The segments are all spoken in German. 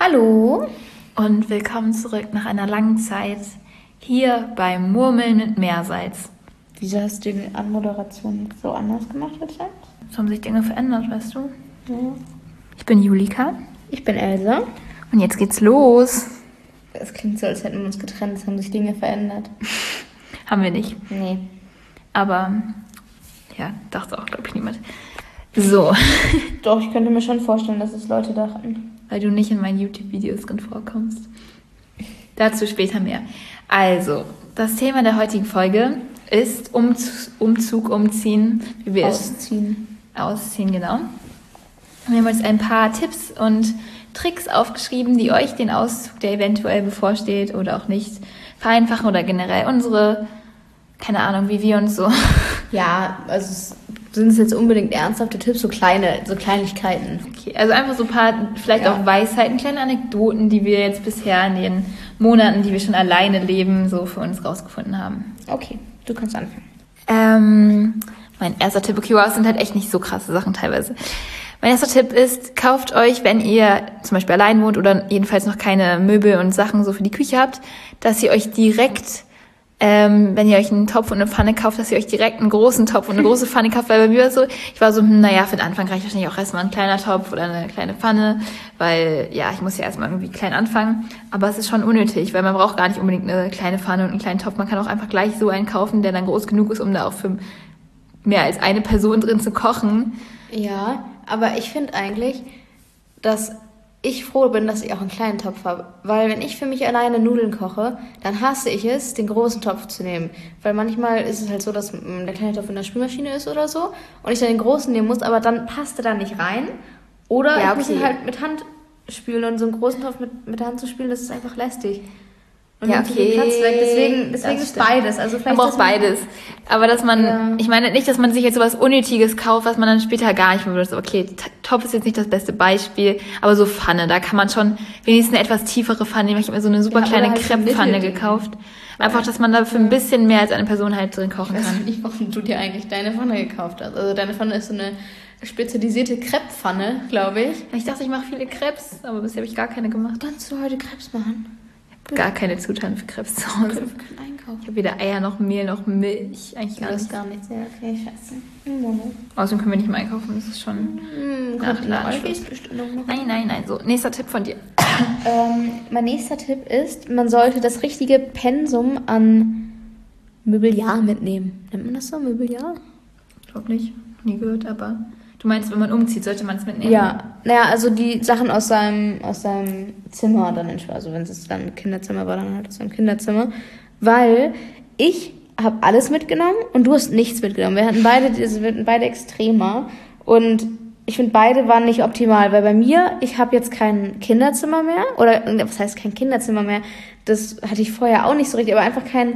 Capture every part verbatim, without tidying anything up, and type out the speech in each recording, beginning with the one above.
Hallo und willkommen zurück nach einer langen Zeit hier beim Murmeln mit Meersalz. Wieso hast du die Anmoderation so anders gemacht als sonst? Es haben sich Dinge verändert, weißt du? Ja. Ich bin Julika. Ich bin Elsa. Und jetzt geht's los. Es klingt so, als hätten wir uns getrennt, es haben sich Dinge verändert. Haben wir nicht. Nee. Aber, ja, dachte auch, glaube ich, niemand. So. Doch, ich könnte mir schon vorstellen, dass es Leute dachten. Weil du nicht in meinen YouTube-Videos drin vorkommst. Dazu später mehr. Also, das Thema der heutigen Folge ist Umz- Umzug, Umziehen. Wie wir Ausziehen. Es ausziehen, genau. Wir haben uns ein paar Tipps und Tricks aufgeschrieben, die euch den Auszug, der eventuell bevorsteht oder auch nicht, vereinfachen oder generell unsere, keine Ahnung, wie wir uns so... Ja, also es sind es jetzt unbedingt ernsthafte Tipps, so kleine, so Kleinigkeiten. Okay, also einfach so ein paar, vielleicht Ja. auch Weisheiten, kleine Anekdoten, die wir jetzt bisher in den Monaten, die wir schon alleine leben, so für uns rausgefunden haben. Okay, du kannst anfangen. Ähm, mein erster Tipp, okay, wow, es sind halt echt nicht so krasse Sachen teilweise. Mein erster Tipp ist, kauft euch, wenn ihr zum Beispiel allein wohnt oder jedenfalls noch keine Möbel und Sachen so für die Küche habt, dass ihr euch direkt, ähm, wenn ihr euch einen Topf und eine Pfanne kauft, dass ihr euch direkt einen großen Topf und eine große Pfanne kauft, weil bei mir war es so, ich war so, hm, naja, für den Anfang reicht wahrscheinlich auch erstmal ein kleiner Topf oder eine kleine Pfanne, weil, ja, ich muss ja erstmal irgendwie klein anfangen, aber es ist schon unnötig, weil man braucht gar nicht unbedingt eine kleine Pfanne und einen kleinen Topf, man kann auch einfach gleich so einen kaufen, der dann groß genug ist, um da auch für mehr als eine Person drin zu kochen. Ja, aber ich finde eigentlich, dass ich froh bin, dass ich auch einen kleinen Topf habe. Weil wenn ich für mich alleine Nudeln koche, dann hasse ich es, den großen Topf zu nehmen. Weil manchmal ist es halt so, dass mm, der kleine Topf in der Spülmaschine ist oder so und ich dann den großen nehmen muss, aber dann passt er da nicht rein. Oder Ja, ich muss okay. ihn halt mit Hand spülen und so einen großen Topf mit, mit der Hand zu spülen, das ist einfach lästig. Und Ja, nimmt viel okay, Platz weg. Deswegen, deswegen das ist stimmt. beides. Also Man vielleicht braucht dass man- beides. Aber dass man, Ja. ich meine nicht, dass man sich jetzt sowas Unnötiges kauft, was man dann später gar nicht mehr benutzt. Okay, T- Topf ist jetzt nicht das beste Beispiel, aber so Pfanne, da kann man schon wenigstens eine etwas tiefere Pfanne nehmen. Ich habe mir so eine super Ja, oder kleine halt so ein Crepe-Pfanne Mittelding. gekauft. Einfach, dass man da für ein bisschen mehr als eine Person halt drin kochen Ich weiß kann. nicht, warum du dir eigentlich deine Pfanne gekauft hast. Also deine Pfanne ist so eine spezialisierte Crepe-Pfanne, glaube ich. Ich dachte, ich mache viele Crepes, aber bisher habe ich gar keine gemacht. Kannst du heute Crepes machen? Gar keine Zutaten für Crepes zu Hause. Wir können einkaufen. Ich habe weder Eier noch Mehl noch Milch. Eigentlich gar Das nichts. ist gar nichts. Ja, okay, scheiße. Hm, Mono. Außerdem können wir nicht mehr einkaufen. Das ist schon... Hm, Nach kommt eine Ladenschluss. Bestellung noch. Nein, nein, nein. So, nächster Tipp von dir. Ähm, mein nächster Tipp ist, man sollte das richtige Pensum an Möbeljahr mitnehmen. Nennt man das so, Möbeljahr? Ich glaube nicht. Nie gehört, aber... Du meinst, wenn man umzieht, sollte man es mitnehmen? Ja, naja, also die Sachen aus seinem, aus seinem Zimmer dann, entsch- also wenn es dann ein Kinderzimmer war, dann halt aus seinem Kinderzimmer, weil ich habe alles mitgenommen und du hast nichts mitgenommen. Wir hatten beide, also wir hatten beide extremer und ich finde, beide waren nicht optimal, weil bei mir, ich habe jetzt kein Kinderzimmer mehr oder, was heißt kein Kinderzimmer mehr, das hatte ich vorher auch nicht so richtig, aber einfach kein,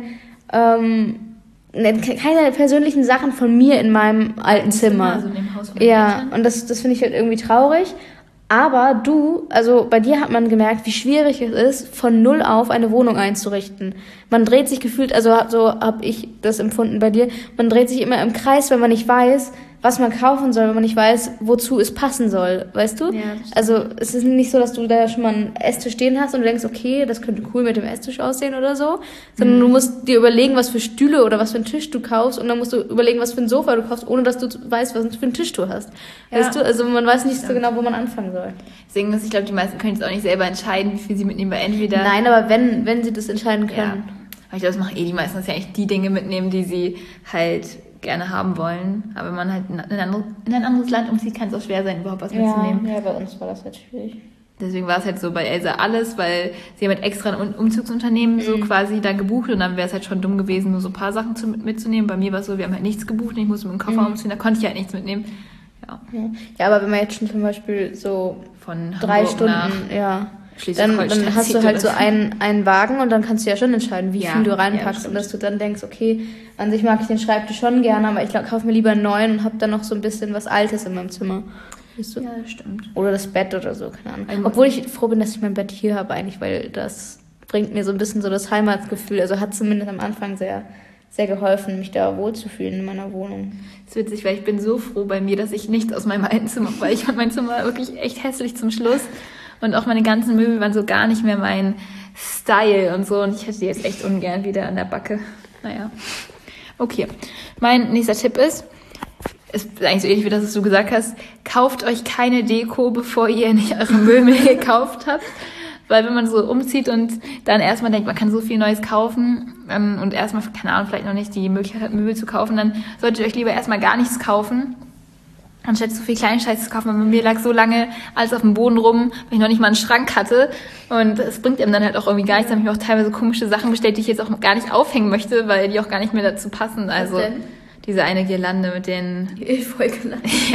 ähm, ne, keine persönlichen Sachen von mir in meinem alten Zimmer. Also in dem Haus von meinen Ja, Eltern. und das, das finde ich halt irgendwie traurig. Aber du, also bei dir hat man gemerkt, wie schwierig es ist, von null auf eine Wohnung einzurichten. Man dreht sich gefühlt, also so habe ich das empfunden bei dir, man dreht sich immer im Kreis, wenn man nicht weiß, was man kaufen soll, wenn man nicht weiß, wozu es passen soll, weißt du? Ja, das stimmt. Also es ist nicht so, dass du da schon mal einen Esstisch stehen hast und du denkst, okay, das könnte cool mit dem Esstisch aussehen oder so, sondern Mhm. du musst dir überlegen, was für Stühle oder was für einen Tisch du kaufst und dann musst du überlegen, was für ein Sofa du kaufst, ohne dass du weißt, was für einen Tisch du hast. Ja. Weißt du? Also man weiß nicht so Stimmt. genau, wo man anfangen soll. Deswegen, dass ich glaube, die meisten können jetzt auch nicht selber entscheiden, wie viel sie mitnehmen, weil entweder... Nein, aber wenn, wenn sie das entscheiden Ja. können. Aber ich glaube, das machen eh die meisten, dass sie eigentlich die Dinge mitnehmen, die sie halt gerne haben wollen. Aber wenn man halt in ein anderes, in ein anderes Land umzieht, kann es auch schwer sein, überhaupt was mitzunehmen. ja, bei uns war das halt schwierig. Deswegen war es halt so bei Elsa alles, weil sie haben halt extra ein Um- Umzugsunternehmen so quasi da gebucht und dann wäre es halt schon dumm gewesen, nur so ein paar Sachen zu, mitzunehmen. Bei mir war es so, wir haben halt nichts gebucht und ich musste mit dem Koffer umziehen, da konnte ich halt nichts mitnehmen. Ja, Ja. ja, aber wenn man jetzt schon zum Beispiel so von drei Hamburg Stunden, nach ja, dann, Schleswig-Holstein dann hast du zieht halt oder so einen, einen Wagen und dann kannst du ja schon entscheiden, wie Ja, viel du ja, reinpackst das und dass du dann denkst, okay, an sich mag ich den Schreibtisch schon gerne, aber ich glaub, kaufe mir lieber einen neuen und habe dann noch so ein bisschen was Altes in meinem Zimmer. Weißt du? Ja, das stimmt. Oder das Bett oder so, keine Ahnung. Also- Obwohl ich froh bin, dass ich mein Bett hier habe eigentlich, weil das bringt mir so ein bisschen so das Heimatgefühl. Also hat zumindest am Anfang sehr, sehr geholfen, mich da wohlzufühlen in meiner Wohnung. Das ist witzig, weil ich bin so froh bei mir, dass ich nicht aus meinem alten Zimmer, weil ich fand mein Zimmer wirklich echt hässlich zum Schluss. Und auch meine ganzen Möbel waren so gar nicht mehr mein Style und so. Und ich hätte die jetzt echt ungern wieder an der Backe. Naja. Okay. Mein nächster Tipp ist, ist eigentlich so ähnlich wie das, was du gesagt hast, kauft euch keine Deko, bevor ihr nicht eure Möbel gekauft habt. Weil wenn man so umzieht und dann erstmal denkt, man kann so viel Neues kaufen ähm, und erstmal, keine Ahnung, vielleicht noch nicht die Möglichkeit hat, Möbel zu kaufen, dann solltet ihr euch lieber erstmal gar nichts kaufen, anstatt so viel kleinen Scheiß zu kaufen. Weil bei mir lag so lange alles auf dem Boden rum, weil ich noch nicht mal einen Schrank hatte. Und es bringt einem dann halt auch irgendwie gar nichts. Da habe ich mir auch teilweise komische Sachen bestellt, die ich jetzt auch gar nicht aufhängen möchte, weil die auch gar nicht mehr dazu passen. Also Was denn? diese eine Girlande mit den... Die Efeu-Girlande. Ja.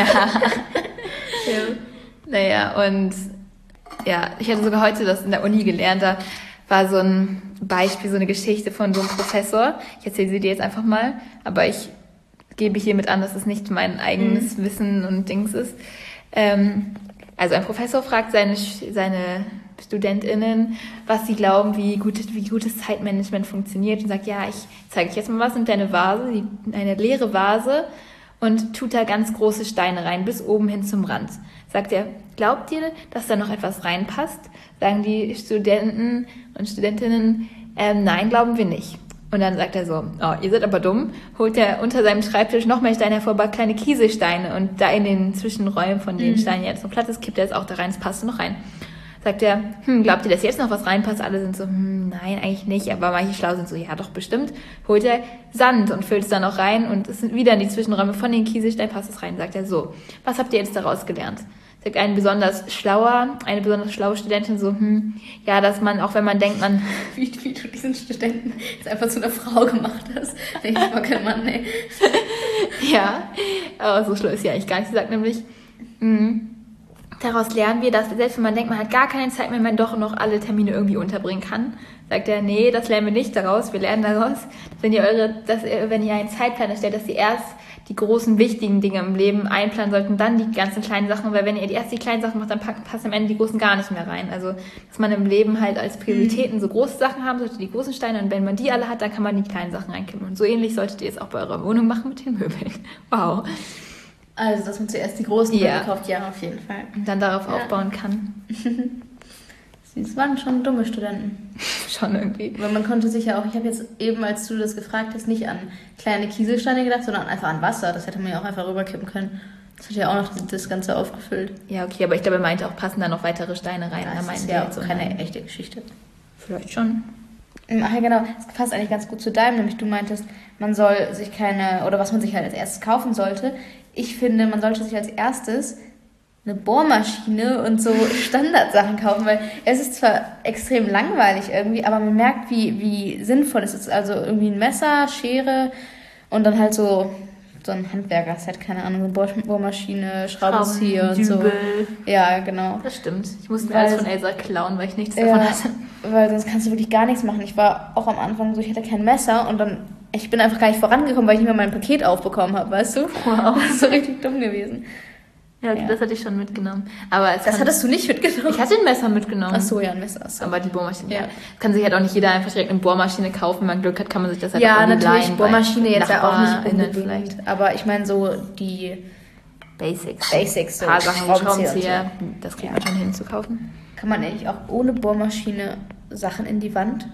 Ja. Naja, und ja, ich hatte sogar heute das in der Uni gelernt. Da war so ein Beispiel, so eine Geschichte von so einem Professor. Ich erzähle sie dir jetzt einfach mal, aber ich gebe hiermit an, dass es nicht mein eigenes mhm. Wissen und Dings ist. Ähm, also ein Professor fragt seine, seine StudentInnen, was sie glauben, wie gutes, wie gutes Zeitmanagement funktioniert, und sagt, ja, ich zeige euch jetzt mal was, nimmt eine Vase, die, eine leere Vase, und tut da ganz große Steine rein, bis oben hin zum Rand. Sagt er, glaubt ihr, dass da noch etwas reinpasst? Sagen die Studenten und Studentinnen, ähm, nein, glauben wir nicht. Und dann sagt er so, oh, ihr seid aber dumm, holt er unter seinem Schreibtisch noch mehr Steine hervor, baut kleine Kieselsteine, und da in den Zwischenräumen von den mhm. Steinen jetzt noch Platz ist, kippt er es auch da rein, es passt noch rein. Sagt er, hm, glaubt ihr, dass jetzt noch was reinpasst? Alle sind so, hm, nein, eigentlich nicht, aber manche schlau sind so, ja doch, bestimmt. Holt er Sand und füllt es dann noch rein, und es sind wieder in die Zwischenräume von den Kieselsteinen, passt es rein. Sagt er, so, was habt ihr jetzt daraus gelernt? Sagt ein besonders schlauer, eine besonders schlaue Studentin so, hm, ja, dass man, auch wenn man denkt, man... Wie, wie du diesen Studenten jetzt einfach zu einer Frau gemacht hast. Ich war kein Mann, ey. Ja, aber so schlimm ist ja eigentlich gar nicht. Sie sagt nämlich, mh, daraus lernen wir, dass selbst wenn man denkt, man hat gar keine Zeit mehr, man doch noch alle Termine irgendwie unterbringen kann. Sagt er, nee, das lernen wir nicht daraus. Wir lernen daraus, wenn ihr eure, dass ihr, wenn ihr einen Zeitplan erstellt, dass ihr erst die großen, wichtigen Dinge im Leben einplanen sollten, dann die ganzen kleinen Sachen, weil wenn ihr erst die kleinen Sachen macht, dann passen am Ende die großen gar nicht mehr rein. Also, dass man im Leben halt als Prioritäten so große Sachen haben sollte, die großen Steine, und wenn man die alle hat, dann kann man die kleinen Sachen reinkippen. Und so ähnlich solltet ihr es auch bei eurer Wohnung machen mit den Möbeln. Wow. Also, dass man zuerst die großen ja. Möbel kauft, ja, auf jeden Fall. Und dann darauf ja. aufbauen kann. Das waren schon dumme Studenten. Schon irgendwie. Weil man konnte sich ja auch, ich habe jetzt eben, als du das gefragt hast, nicht an kleine Kieselsteine gedacht, sondern einfach an Wasser. Das hätte man ja auch einfach rüberkippen können. Das hat ja auch noch das Ganze aufgefüllt. Ja, okay, aber ich glaube, er meinte auch, passen da noch weitere Steine rein. Ja, das ist ja auch so keine rein. Echte Geschichte. Vielleicht schon. Ach ja, genau. Das passt eigentlich ganz gut zu deinem, nämlich du meintest, man soll sich keine, oder was man sich halt als erstes kaufen sollte. Ich finde, man sollte sich als erstes eine Bohrmaschine und so Standardsachen kaufen, weil es ist zwar extrem langweilig irgendwie, aber man merkt, wie, wie sinnvoll es ist. Also irgendwie ein Messer, Schere und dann halt so, so ein Handwerker-Set, keine Ahnung, eine Bohrmaschine, Schraubenzieher und so. Ja, genau. Das stimmt. Ich musste mir weil, alles von Elsa klauen, weil ich nichts ja, davon hatte. Weil sonst kannst du wirklich gar nichts machen. Ich war auch am Anfang so, ich hatte kein Messer und dann, ich bin einfach gar nicht vorangekommen, weil ich nicht mehr mein Paket aufbekommen habe, weißt du? Wow. Das ist so richtig dumm gewesen. Ja, okay, ja, das hatte ich schon mitgenommen. Aber es das kann, hattest du nicht mitgenommen? Ich hatte ein Messer mitgenommen. Ach so, ja, ein Messer. So. Aber die Bohrmaschine, ja. ja. Kann sich halt auch nicht jeder einfach direkt eine Bohrmaschine kaufen. Wenn man Glück hat, kann man sich das halt ja, auch irgendwie leihen. Ja, natürlich, Bohrmaschine jetzt ja auch nicht unbedingt. Vielleicht. Aber ich meine so die Basics. Basics. Ein paar Sachen, Schraubenzieher, so. Das kriegt ja. man schon hin zu kaufen. Kann man eigentlich auch ohne Bohrmaschine Sachen in die Wand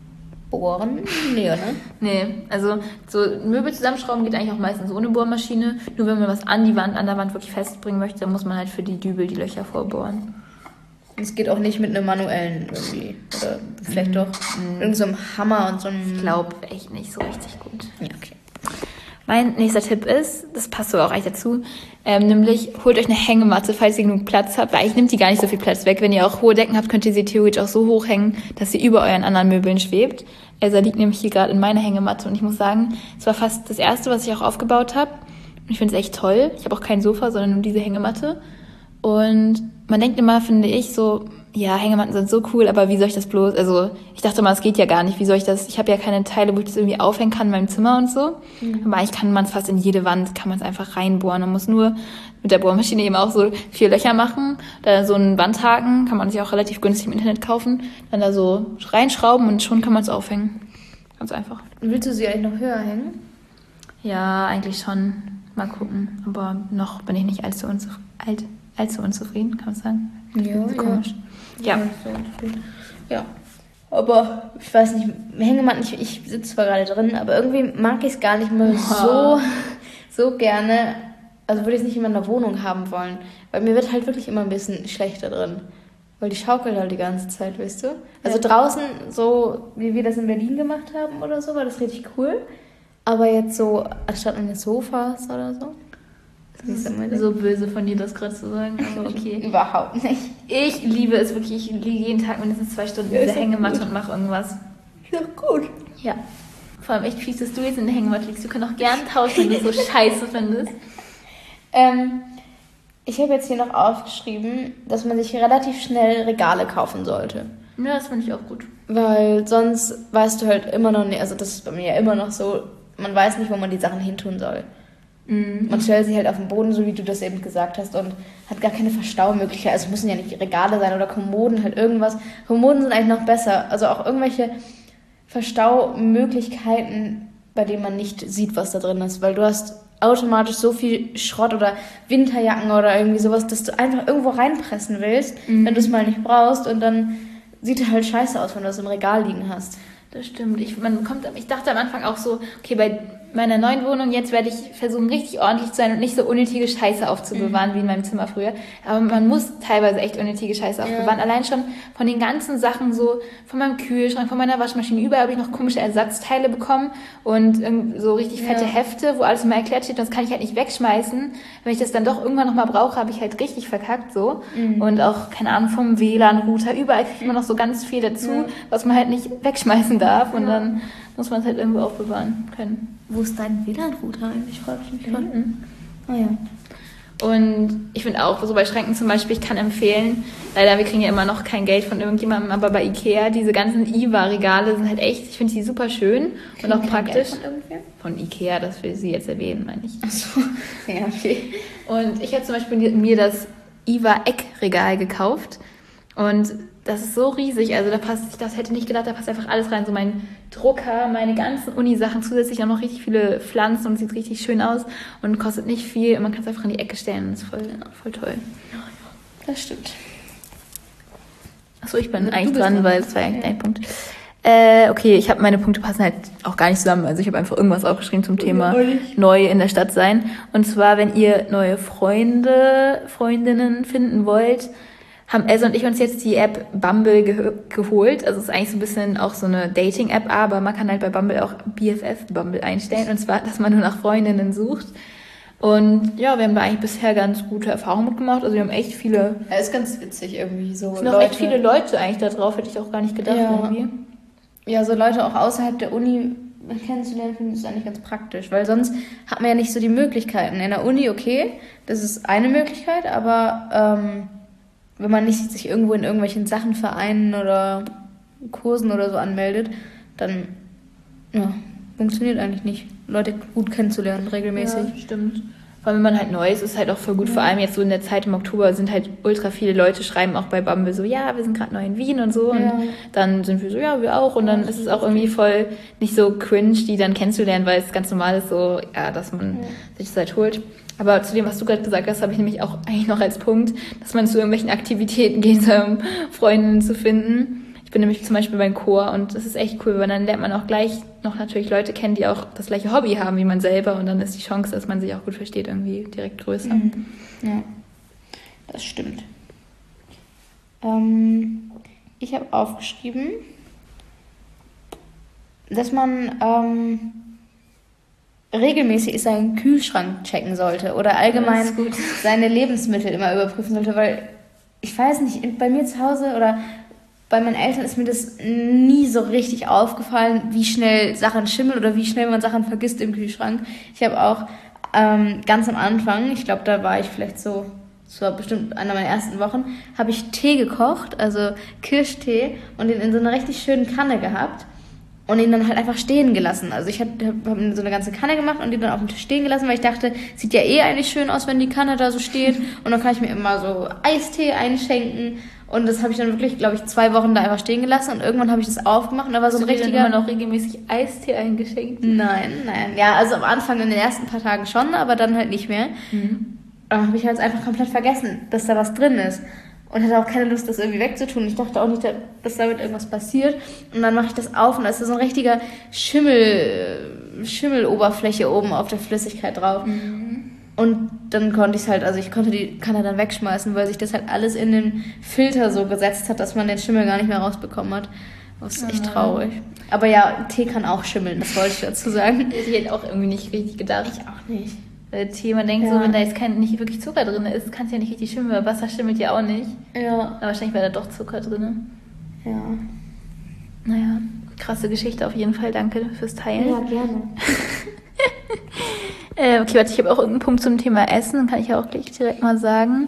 bohren? Nee, oder? Nee, also so Möbel zusammenschrauben geht eigentlich auch meistens ohne Bohrmaschine. Nur wenn man was an die Wand, an der Wand wirklich festbringen möchte, dann muss man halt für die Dübel die Löcher vorbohren. Es geht auch nicht mit einem manuellen irgendwie. Oder vielleicht mm. doch mm. irgend so einem Hammer und so einem... Ich glaube echt nicht so richtig gut. Ja, okay. Mein nächster Tipp ist, das passt sogar auch eigentlich dazu, ähm, nämlich holt euch eine Hängematte, falls ihr genug Platz habt, weil eigentlich nimmt die gar nicht so viel Platz weg. Wenn ihr auch hohe Decken habt, könnt ihr sie theoretisch auch so hoch hängen, dass sie über euren anderen Möbeln schwebt. Elsa liegt nämlich hier gerade in meiner Hängematte und ich muss sagen, es war fast das erste, was ich auch aufgebaut habe. Und ich finde es echt toll. Ich habe auch kein Sofa, sondern nur diese Hängematte. Und man denkt immer, finde ich, so, ja, Hängematten sind so cool, aber wie soll ich das bloß, also ich dachte mal, es geht ja gar nicht, wie soll ich das, ich habe ja keine Teile, wo ich das irgendwie aufhängen kann in meinem Zimmer und so, mhm. aber eigentlich kann man es fast in jede Wand, kann man es einfach reinbohren, man muss nur mit der Bohrmaschine eben auch so vier Löcher machen, da so einen Wandhaken, kann man sich auch relativ günstig im Internet kaufen, dann da so reinschrauben und schon kann man es aufhängen, ganz einfach. Willst du sie eigentlich noch höher hängen? Ja, eigentlich schon, mal gucken, aber noch bin ich nicht allzu unzufrieden, alt, allzu unzufrieden, kann man sagen. Ja, so komisch. Ja. Ja. Ja. Aber ich weiß nicht, Hängematten, ich, ich sitze zwar gerade drin, aber irgendwie mag ich es gar nicht mehr so, so gerne. Also würde ich es nicht in meiner Wohnung haben wollen. Weil mir wird halt wirklich immer ein bisschen schlechter drin. Weil die schaukelt halt die ganze Zeit, weißt du? Also ja. Draußen, so wie wir das in Berlin gemacht haben oder so, war das richtig cool. Aber jetzt so, anstatt an den Sofas oder so. Das ist so böse von dir, das gerade zu sagen, aber okay. Überhaupt nicht. Ich liebe es wirklich, ich liege jeden Tag mindestens zwei Stunden in dieser Hängematte und mache irgendwas. Ist doch gut. Ja. Vor allem echt fies, dass du jetzt in der Hängematte liegst. Wir können auch gern tauschen, wenn du es so scheiße findest. Ähm, ich habe jetzt hier noch aufgeschrieben, dass man sich relativ schnell Regale kaufen sollte. Ja, das finde ich auch gut. Weil sonst weißt du halt immer noch nicht, also das ist bei mir ja immer noch so, man weiß nicht, wo man die Sachen hintun soll. Mhm. Man stellt sie halt auf den Boden, so wie du das eben gesagt hast, und hat gar keine Verstaumöglichkeit. Also es müssen ja nicht Regale sein oder Kommoden, halt irgendwas. Kommoden sind eigentlich noch besser. Also auch irgendwelche Verstaumöglichkeiten, bei denen man nicht sieht, was da drin ist. Weil du hast automatisch so viel Schrott oder Winterjacken oder irgendwie sowas, dass du einfach irgendwo reinpressen willst, mhm. wenn du es mal nicht brauchst. Und dann sieht es halt scheiße aus, wenn du es im Regal liegen hast. Das stimmt. Ich, man kommt, ich dachte am Anfang auch so, okay, bei meiner neuen Wohnung jetzt werde ich versuchen, richtig ordentlich zu sein und nicht so unnötige Scheiße aufzubewahren mhm. wie in meinem Zimmer früher. Aber man muss teilweise echt unnötige Scheiße aufbewahren. Ja. Allein schon von den ganzen Sachen, so von meinem Kühlschrank, von meiner Waschmaschine, überall habe ich noch komische Ersatzteile bekommen und so richtig fette ja. Hefte, wo alles immer erklärt steht. Das kann ich halt nicht wegschmeißen. Wenn ich das dann doch irgendwann nochmal brauche, habe ich halt richtig verkackt so. Mhm. Und auch, keine Ahnung, vom W L A N-Router, überall kriegt man noch so ganz viel dazu, ja. was man halt nicht wegschmeißen darf. Und ja. dann muss man es halt irgendwo aufbewahren können. Wo ist dein W L A N-Router eigentlich? Frage ich mich gerade. Mhm. Ah ja. Und ich finde auch, so bei Schränken zum Beispiel, ich kann empfehlen, leider, wir kriegen ja immer noch kein Geld von irgendjemandem, aber bei Ikea, diese ganzen I W A-Regale sind halt echt, ich finde die super schön und auch praktisch. Von irgendwer? Von Ikea, das will sie jetzt erwähnen, meine ich. Ach so, ja, okay. Und ich habe zum Beispiel mir das I W A-Eckregal gekauft und das ist so riesig, also da passt, ich das hätte nicht gedacht, da passt einfach alles rein, so mein Drucker, meine ganzen Uni-Sachen, zusätzlich auch noch richtig viele Pflanzen und sieht richtig schön aus und kostet nicht viel und man kann es einfach in die Ecke stellen und ist voll, voll toll. Ja, das stimmt. Achso, ich bin du eigentlich dran, dran, weil das war ja eigentlich dein Punkt. Äh, okay, ich habe meine Punkte passen halt auch gar nicht zusammen, also ich habe einfach irgendwas aufgeschrieben zum Thema neu in der Stadt sein. Und zwar, wenn ihr neue Freunde, Freundinnen finden wollt, haben Elsa und ich uns jetzt die App Bumble ge- geholt. Also es ist eigentlich so ein bisschen auch so eine Dating-App, aber man kann halt bei Bumble auch B F F Bumble einstellen. Und zwar, dass man nur nach Freundinnen sucht. Und ja, wir haben da eigentlich bisher ganz gute Erfahrungen mitgemacht. Also wir haben echt viele... Ja, ist ganz witzig irgendwie so. Es sind auch echt viele Leute eigentlich da drauf, hätte ich auch gar nicht gedacht ja. irgendwie. Ja, so Leute auch außerhalb der Uni kennenzulernen, finde ich eigentlich ganz praktisch. Weil sonst hat man ja nicht so die Möglichkeiten. In der Uni, okay, das ist eine Möglichkeit, aber... Ähm, wenn man nicht sich irgendwo in irgendwelchen Sachen, Vereinen oder Kursen oder so anmeldet, dann ja, funktioniert eigentlich nicht, Leute gut kennenzulernen, regelmäßig. Ja, stimmt. Vor allem, wenn man halt neu ist, ist halt auch voll gut. Ja. Vor allem jetzt so in der Zeit im Oktober sind halt ultra viele Leute, schreiben auch bei Bumble so, ja, wir sind gerade neu in Wien und so. Und ja. dann sind wir so, ja, wir auch. Und dann ist es auch irgendwie voll nicht so cringe, die dann kennenzulernen, weil es ganz normal ist so, ja, dass man ja. sich das halt holt. Aber zu dem, was du gerade gesagt hast, habe ich nämlich auch eigentlich noch als Punkt, dass man zu irgendwelchen Aktivitäten geht, um Freundinnen zu finden. Ich bin nämlich zum Beispiel beim Chor und das ist echt cool, weil dann lernt man auch gleich noch natürlich Leute kennen, die auch das gleiche Hobby haben wie man selber und dann ist die Chance, dass man sich auch gut versteht, irgendwie direkt größer. Mhm. Ja, das stimmt. Ähm, ich habe aufgeschrieben, dass man... Ähm, regelmäßig seinen Kühlschrank checken sollte oder allgemein seine Lebensmittel immer überprüfen sollte, weil ich weiß nicht, bei mir zu Hause oder bei meinen Eltern ist mir das nie so richtig aufgefallen, wie schnell Sachen schimmeln oder wie schnell man Sachen vergisst im Kühlschrank. Ich habe auch ähm, ganz am Anfang, ich glaube, da war ich vielleicht so, das war bestimmt einer meiner ersten Wochen, habe ich Tee gekocht, also Kirschtee und den in so einer richtig schönen Kanne gehabt. Und ihn dann halt einfach stehen gelassen. Also ich habe hab so eine ganze Kanne gemacht und die dann auf dem Tisch stehen gelassen, weil ich dachte, sieht ja eh eigentlich schön aus, wenn die Kanne da so steht. Und dann kann ich mir immer so Eistee einschenken. Und das habe ich dann wirklich, glaube ich, zwei Wochen da einfach stehen gelassen. Und irgendwann habe ich das aufgemacht und da war so ein richtiger... Hast du dir dann immer noch regelmäßig Eistee eingeschenkt? Nein, nein. Ja, also am Anfang in den ersten paar Tagen schon, aber dann halt nicht mehr. Mhm. Dann habe ich halt einfach komplett vergessen, dass da was drin ist. und hatte auch keine Lust, das irgendwie wegzutun. Ich dachte auch nicht, dass damit irgendwas passiert. Und dann mache ich das auf und da ist so ein richtiger Schimmel, Schimmeloberfläche oben auf der Flüssigkeit drauf. Mhm. Und dann konnte ich es halt, also ich konnte die Kanne dann wegschmeißen, weil sich das halt alles in den Filter so gesetzt hat, dass man den Schimmel gar nicht mehr rausbekommen hat. Das ist echt traurig. Aber ja, Tee kann auch schimmeln, das wollte ich dazu sagen. Das hätte ich auch irgendwie nicht richtig gedacht. Ich auch nicht. Weil Tee, man denkt ja. so, wenn da jetzt kein, nicht wirklich Zucker drin ist, kann es ja nicht richtig schimmeln, weil Wasser schimmelt ja auch nicht. Ja. Aber wahrscheinlich war da doch Zucker drin. Ja. Naja, krasse Geschichte auf jeden Fall. Danke fürs Teilen. Ja, gerne. äh, okay, warte, ich habe auch irgendeinen Punkt zum Thema Essen, kann ich ja auch gleich direkt mal sagen.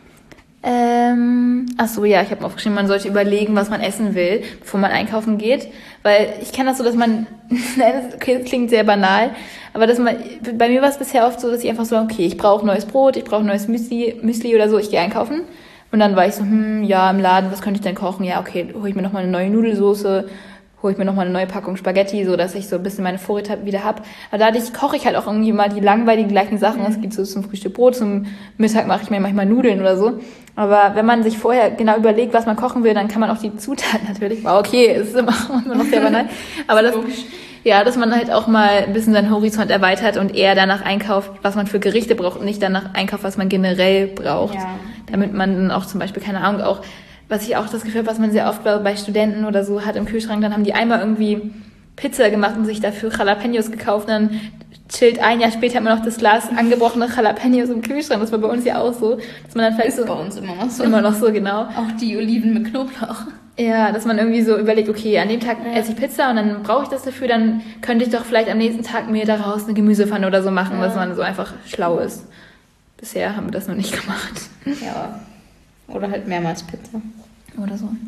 Ähm, ach so, ja, ich habe aufgeschrieben, man sollte überlegen, was man essen will, bevor man einkaufen geht. Weil ich kenne das so, dass man, okay, das klingt sehr banal, aber dass man, bei mir war es bisher oft so, dass ich einfach so, okay, ich brauche neues Brot, ich brauche neues Müsli, Müsli oder so, ich gehe einkaufen. Und dann war ich so, hm, ja, im Laden, was könnte ich denn kochen? Ja, okay, hole ich mir nochmal eine neue Nudelsoße, hole ich mir nochmal eine neue Packung Spaghetti, so dass ich so ein bisschen meine Vorräte wieder hab. Aber dadurch koche ich halt auch irgendwie mal die langweiligen gleichen Sachen. Es gibt so zum Frühstück Brot, zum Mittag mache ich mir manchmal Nudeln oder so. Aber wenn man sich vorher genau überlegt, was man kochen will, dann kann man auch die Zutaten natürlich, wow, okay, es ist immer, immer noch sehr banal, aber das, ja, dass man halt auch mal ein bisschen seinen Horizont erweitert und eher danach einkauft, was man für Gerichte braucht und nicht danach einkauft, was man generell braucht. Ja. Damit man dann auch zum Beispiel, keine Ahnung, auch, was ich auch das Gefühl habe, was man sehr oft bei Studenten oder so hat im Kühlschrank, dann haben die einmal irgendwie Pizza gemacht und sich dafür Jalapenos gekauft, dann chillt ein Jahr später immer noch das Glas angebrochene Jalapenos im Kühlschrank. Das war bei uns ja auch so, dass man dann vielleicht ist so bei uns immer noch so. Immer noch so, genau. Auch die Oliven mit Knoblauch. Ja, dass man irgendwie so überlegt, okay, an dem Tag ja. esse ich Pizza und dann brauche ich das dafür, dann könnte ich doch vielleicht am nächsten Tag mir daraus eine Gemüsepfanne oder so machen, ja. dass man so einfach schlau ist. Bisher haben wir das noch nicht gemacht. Ja. Oder halt mehrmals Pizza. Oder so.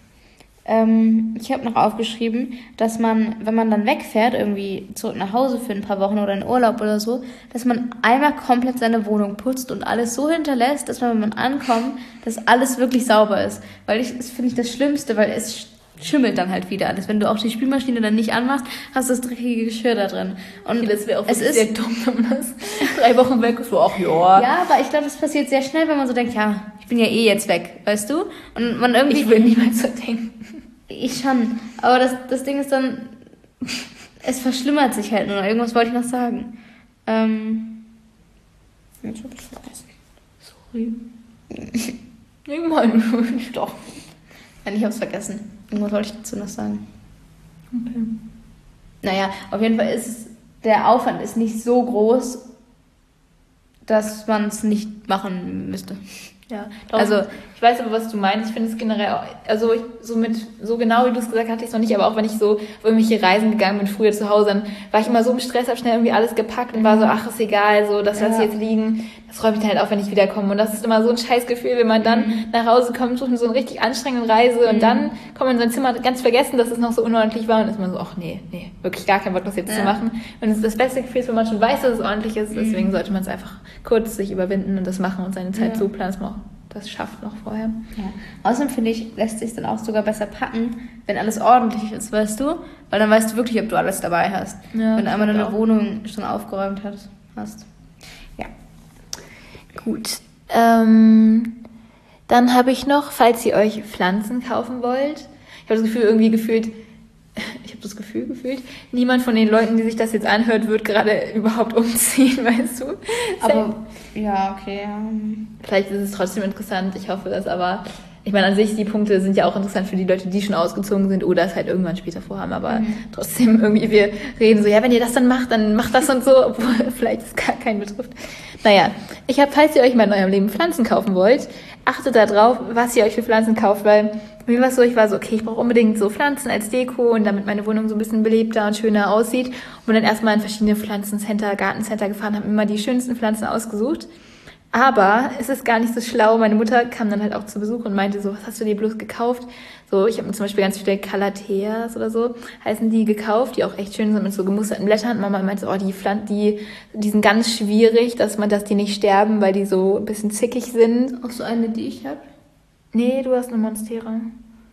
Ähm, ich habe noch aufgeschrieben, dass man, wenn man dann wegfährt, irgendwie zurück nach Hause für ein paar Wochen oder in Urlaub oder so, dass man einmal komplett seine Wohnung putzt und alles so hinterlässt, dass man, wenn man ankommt, dass alles wirklich sauber ist. Weil ich, das finde ich das Schlimmste, weil es schimmelt dann halt wieder alles. Wenn du auch die Spülmaschine dann nicht anmachst, hast du das dreckige Geschirr da drin. Und okay, das wäre auch wirklich sehr dumm, wenn man das drei Wochen weg ist, so, ach ja. Ja, aber ich glaube, das passiert sehr schnell, wenn man so denkt, ja, ich bin ja eh jetzt weg, weißt du? Und man irgendwie... Ich will niemals so denken. Ich schon. Aber das, das Ding ist dann, es verschlimmert sich halt nur. Irgendwas wollte ich noch sagen. Ähm, jetzt hab ich's vergessen. Sorry. Ich meine, doch. Nein, ich hab's vergessen. Irgendwas wollte ich dazu noch sagen. Okay. Naja, auf jeden Fall ist es, der Aufwand ist nicht so groß, dass man es nicht machen müsste. Ja, darum, also ich weiß aber, was du meinst. Ich finde es generell auch, also ich, so mit, so genau wie du es gesagt hast, hatte ich es noch nicht, aber auch wenn ich so auf irgendwelche Reisen gegangen bin, früher zu Hause, dann war ich immer so im Stress, hab schnell irgendwie alles gepackt und war so, ach, ist egal, so, das ja. lasse ich jetzt liegen. Das freut mich dann halt auch, wenn ich wiederkomme. Und das ist immer so ein Scheißgefühl, wenn man dann mhm. nach Hause kommt, so eine richtig anstrengende Reise mhm. und dann kommt man in sein Zimmer ganz vergessen, dass es noch so unordentlich war und ist man so, ach nee, nee, wirklich gar keinen Bock, das jetzt ja. zu machen. Und es ist das beste Gefühl, wenn man schon weiß, dass es ordentlich ist, deswegen mhm. sollte man es einfach kurz sich überwinden und das machen und seine Zeit ja. so planen, dass man auch das schafft noch vorher. Ja. Außerdem finde ich, lässt sich dann auch sogar besser packen, wenn alles ordentlich ist, weißt du? Weil dann weißt du wirklich, ob du alles dabei hast. Ja, wenn du einmal deine auch. Wohnung schon aufgeräumt hast. hast. Ja. Gut. Ähm, dann habe ich noch, falls ihr euch Pflanzen kaufen wollt, ich habe das Gefühl, irgendwie gefühlt, ich habe das Gefühl gefühlt, niemand von den Leuten, die sich das jetzt anhört, wird gerade überhaupt umziehen, weißt du? Aber, ja, okay. Vielleicht ist es trotzdem interessant, ich hoffe das, aber ich meine, an sich, die Punkte sind ja auch interessant für die Leute, die schon ausgezogen sind oder es halt irgendwann später vorhaben, aber mhm. trotzdem irgendwie, wir reden so, ja, wenn ihr das dann macht, dann macht das und so, obwohl vielleicht es gar keinen betrifft. Naja, ich habe, falls ihr euch mal in eurem Leben Pflanzen kaufen wollt, achtet da drauf, was ihr euch für Pflanzen kauft, weil mir war es so, ich war so, okay, ich brauche unbedingt so Pflanzen als Deko und damit meine Wohnung so ein bisschen belebter und schöner aussieht. Und dann erstmal in verschiedene Pflanzencenter, Gartencenter gefahren, habe immer die schönsten Pflanzen ausgesucht. Aber es ist gar nicht so schlau. Meine Mutter kam dann halt auch zu Besuch und meinte so, was hast du dir bloß gekauft? So, ich habe mir zum Beispiel ganz viele Calatheas oder so, heißen die, gekauft, die auch echt schön sind mit so gemusterten Blättern. Mama meinte so, oh, die Pflanzen, die, die sind ganz schwierig, dass man, dass die nicht sterben, weil die so ein bisschen zickig sind. Auch so eine, die ich habe? Nee, du hast eine Monstera.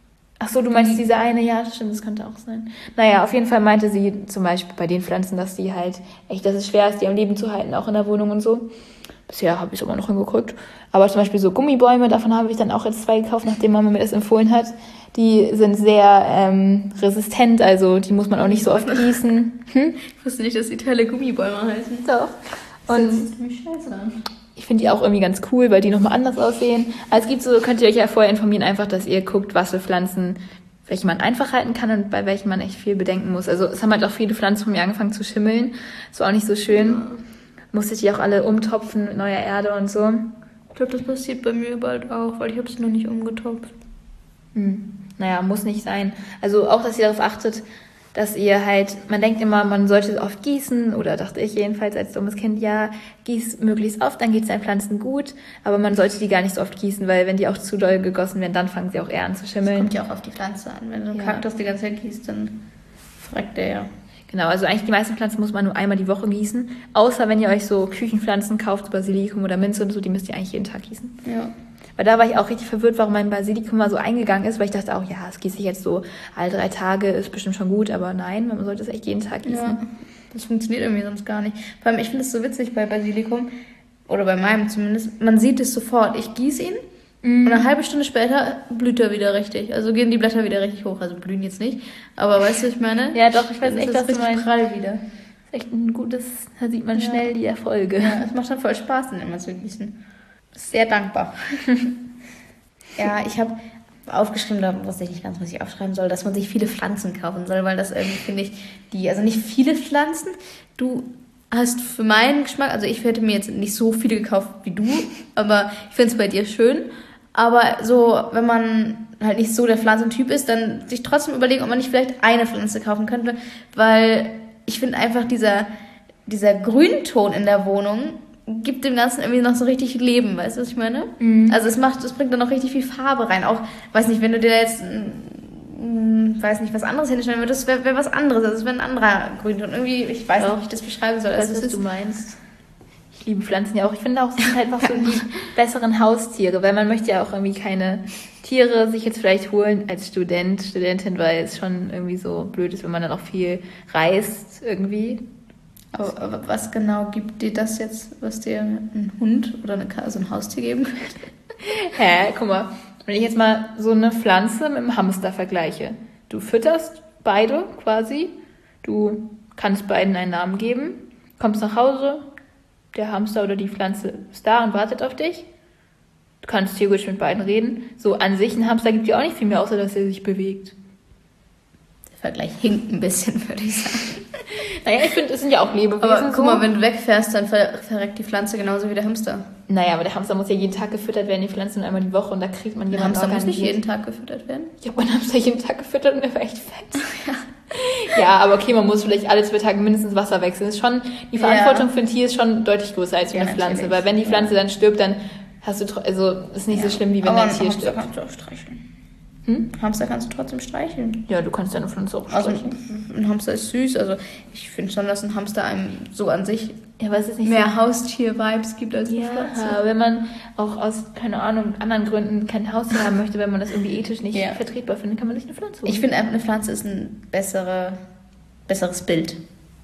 Ach so, du meinst diese eine, ja, das stimmt, das könnte auch sein. Naja, auf jeden Fall meinte sie zum Beispiel bei den Pflanzen, dass die halt echt, dass es schwer ist, die am Leben zu halten, auch in der Wohnung und so. Bisher habe ich es aber noch hingekriegt. Aber zum Beispiel so Gummibäume, davon habe ich dann auch jetzt zwei gekauft, nachdem Mama mir das empfohlen hat. Die sind sehr ähm, resistent, also die muss man auch nicht so oft gießen. Hm? Ich wusste nicht, dass die Teile Gummibäume heißen. Doch. Und das sieht ziemlich scheiße an. Ich finde die auch irgendwie ganz cool, weil die nochmal anders aussehen. Also es gibt so, könnt ihr euch ja vorher informieren, einfach, dass ihr guckt, was für Pflanzen, welche man einfach halten kann und bei welchen man echt viel bedenken muss. Also es haben halt auch viele Pflanzen von mir angefangen zu schimmeln. Das war auch nicht so schön. Ja. Musste ich die auch alle umtopfen mit neuer Erde und so. Ich glaube, das passiert bei mir bald auch, weil ich habe sie noch nicht umgetopft. Hm. Naja, muss nicht sein. Also auch, dass ihr darauf achtet, dass ihr halt, man denkt immer, man sollte oft gießen, oder dachte ich jedenfalls als dummes Kind, ja, gieß möglichst oft, dann geht es deinen Pflanzen gut, aber man sollte die gar nicht so oft gießen, weil wenn die auch zu doll gegossen werden, dann fangen sie auch eher an zu schimmeln. Das kommt ja auch auf die Pflanze an. Wenn du einen ja. Kaktus die ganze Zeit gießt, dann verreckt der ja. Genau, also eigentlich die meisten Pflanzen muss man nur einmal die Woche gießen, außer wenn ihr euch so Küchenpflanzen kauft, Basilikum oder Minze und so, die müsst ihr eigentlich jeden Tag gießen. Ja. Weil da war ich auch richtig verwirrt, warum mein Basilikum mal so eingegangen ist, weil ich dachte auch, ja, das gieße ich jetzt so alle drei Tage, ist bestimmt schon gut, aber nein, man sollte es echt jeden Tag gießen. Ja, das funktioniert irgendwie sonst gar nicht. Vor allem, ich finde es so witzig bei Basilikum, oder bei meinem zumindest, man sieht es sofort. Ich gieße ihn mm. und eine halbe Stunde später blüht er wieder richtig. Also gehen die Blätter wieder richtig hoch, also blühen jetzt nicht, aber weißt du, was ich meine? Ja, doch, ich weiß echt, was du meinst. Prall wieder. Das ist echt ein gutes, da sieht man ja. schnell die Erfolge. Ja, es macht dann voll Spaß, den immer zu gießen. Sehr dankbar. Ja, ich habe aufgeschrieben, da wusste ich nicht ganz, was ich aufschreiben soll, dass man sich viele Pflanzen kaufen soll, weil das irgendwie, finde ich, die, also nicht viele Pflanzen, du hast für meinen Geschmack, also ich hätte mir jetzt nicht so viele gekauft wie du, aber ich finde es bei dir schön, aber so, wenn man halt nicht so der Pflanzentyp ist, dann sich trotzdem überlegen, ob man nicht vielleicht eine Pflanze kaufen könnte, weil ich finde einfach dieser, dieser Grünton in der Wohnung gibt dem Ganzen irgendwie noch so richtig Leben, weißt du, was ich meine? Mhm. Also es macht, es bringt dann noch richtig viel Farbe rein. Auch, weiß nicht, wenn du dir da jetzt, mh, weiß nicht, was anderes hinstellen würdest, wäre wär was anderes. Also es wäre ein anderer Grünton. Irgendwie, ich weiß nicht, wie ich das beschreiben soll. Also, was du meinst. Ich liebe Pflanzen ja auch. Ich finde auch, es sind halt einfach so die besseren Haustiere, weil man möchte ja auch irgendwie keine Tiere sich jetzt vielleicht holen als Student, Studentin, weil es schon irgendwie so blöd ist, wenn man dann auch viel reist irgendwie. Aber, aber was genau gibt dir das jetzt, was dir ein Hund oder eine, also ein Haustier geben könnte? Hä, guck mal, wenn ich jetzt mal so eine Pflanze mit einem Hamster vergleiche. Du fütterst beide quasi, du kannst beiden einen Namen geben, kommst nach Hause, der Hamster oder die Pflanze ist da und wartet auf dich. Du kannst theoretisch mit beiden reden. So an sich, ein Hamster gibt dir auch nicht viel mehr, außer dass er sich bewegt. Der Vergleich hinkt ein bisschen, würde ich sagen. Naja, ich finde, es sind ja auch Lebewesen. Aber guck so. mal, wenn du wegfährst, dann ver- verreckt die Pflanze genauso wie der Hamster. Naja, aber der Hamster muss ja jeden Tag gefüttert werden, die Pflanzen nur einmal die Woche und da kriegt man jemanden organisiert. Der Hamster muss nicht jeden Tag gefüttert werden? Ich habe meinen Hamster jeden Tag gefüttert und der war echt fett. Ja. Ja, aber okay, man muss vielleicht alle zwei Tage mindestens Wasser wechseln. Das ist schon, die Verantwortung ja. für ein Tier ist schon deutlich größer als für ja, eine Pflanze. Weil wenn die Pflanze ja. dann stirbt, dann hast du, also ist nicht ja. so schlimm, wie wenn aber dein Tier Hamster stirbt. Kannst du auch streicheln. Hm? Hamster kannst du trotzdem streicheln. Ja, du kannst deine Pflanze auch streicheln. Also ein Hamster ist süß. Also ich finde schon, dass ein Hamster einem so an sich ja, weiß es nicht mehr so Haustier-Vibes gibt als eine ja, Pflanze. wenn man auch aus, keine Ahnung, anderen Gründen kein Haustier haben möchte, wenn man das irgendwie ethisch nicht ja. vertretbar findet, kann man sich eine Pflanze holen. Ich finde einfach, eine Pflanze ist ein bessere, besseres Bild.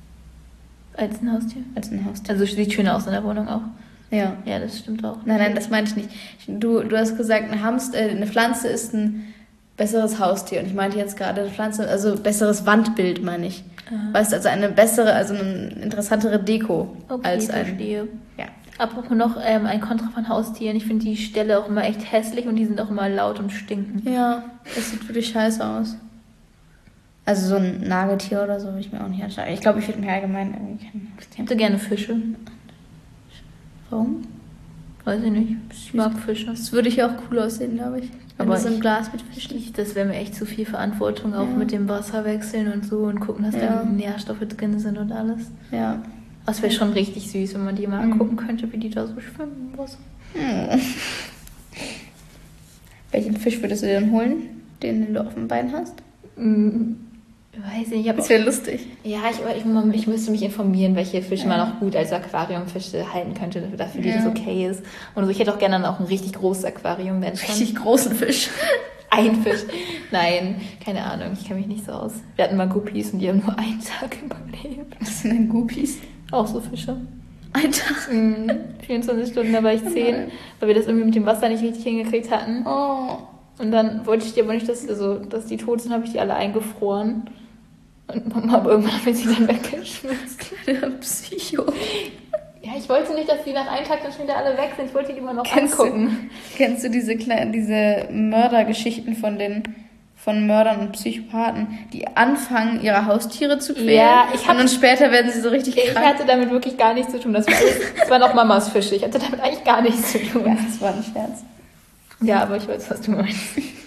Als ein Haustier? Als ein Haustier. Also sieht schöner aus in der Wohnung auch. Ja. Ja, das stimmt auch. Nein, nein, das meine ich nicht. Du, du hast gesagt, eine, Hamster, äh, eine Pflanze ist ein besseres Haustier. Und ich meinte jetzt gerade eine Pflanze, also besseres Wandbild, meine ich. Aha. Weißt du, also eine bessere, also eine interessantere Deko okay, als ein... verstehe. Ja. Apropos noch ähm, ein Kontra von Haustieren. Ich finde die Ställe auch immer echt hässlich und die sind auch immer laut und stinken. Ja, das sieht wirklich scheiße aus. Also so ein Nagetier oder so würde ich mir auch nicht anschauen. Ich glaube, ich würde mir allgemein irgendwie kennen. Ich hätte gerne Fische. Warum? Weiß ich nicht. Ich mag Fische. Das würde ich auch cool aussehen, glaube ich. Aber so ein Glas mit Fischen. Das wäre mir echt zu viel Verantwortung, auch ja. mit dem Wasser wechseln und so und gucken, dass ja. da Nährstoffe drin sind und alles. Ja. Das wäre schon richtig süß, wenn man die mal mhm. angucken könnte, wie die da so schwimmen im Wasser. Mhm. Welchen Fisch würdest du dir dann holen, den du auf dem Bein hast? Mhm. Weiß nicht. Ich das wäre lustig. Ja, ich, ich, ich müsste mich informieren, welche Fische ja. man auch gut als Aquariumfische halten könnte, dafür die ja. das okay ist. Und so, ich hätte auch gerne dann auch ein richtig großes Aquarium. Wenn richtig schon. großen Fisch. Ein Fisch. Nein, keine Ahnung, ich kenne mich nicht so aus. Wir hatten mal Guppies und die haben nur einen Tag überlebt. Was sind denn Guppies? Auch so Fische. Ein Tag? Mhm. vierundzwanzig Stunden, da war ich zehn, weil wir das irgendwie mit dem Wasser nicht richtig hingekriegt hatten. Oh. Und dann wollte ich die aber nicht, dass, also, dass die tot sind, habe ich die alle eingefroren. Und Mama, aber irgendwann habe ich sie dann weggeschmissen. Der Psycho. Ja, ich wollte nicht, dass die nach einem Tag dann schon wieder alle weg sind. Ich wollte die immer noch Kennst angucken. Du, kennst du diese kleinen, diese Mördergeschichten von den von Mördern und Psychopathen, die anfangen, ihre Haustiere zu quälen? Ja, ich hab, und dann später werden sie so richtig ich krank. hatte damit wirklich gar nichts zu tun. Das war, alles, das waren auch Mamas Fische. Ich hatte damit eigentlich gar nichts zu tun. Ja, das war ein Scherz. Ja, aber ich weiß, was du meinst.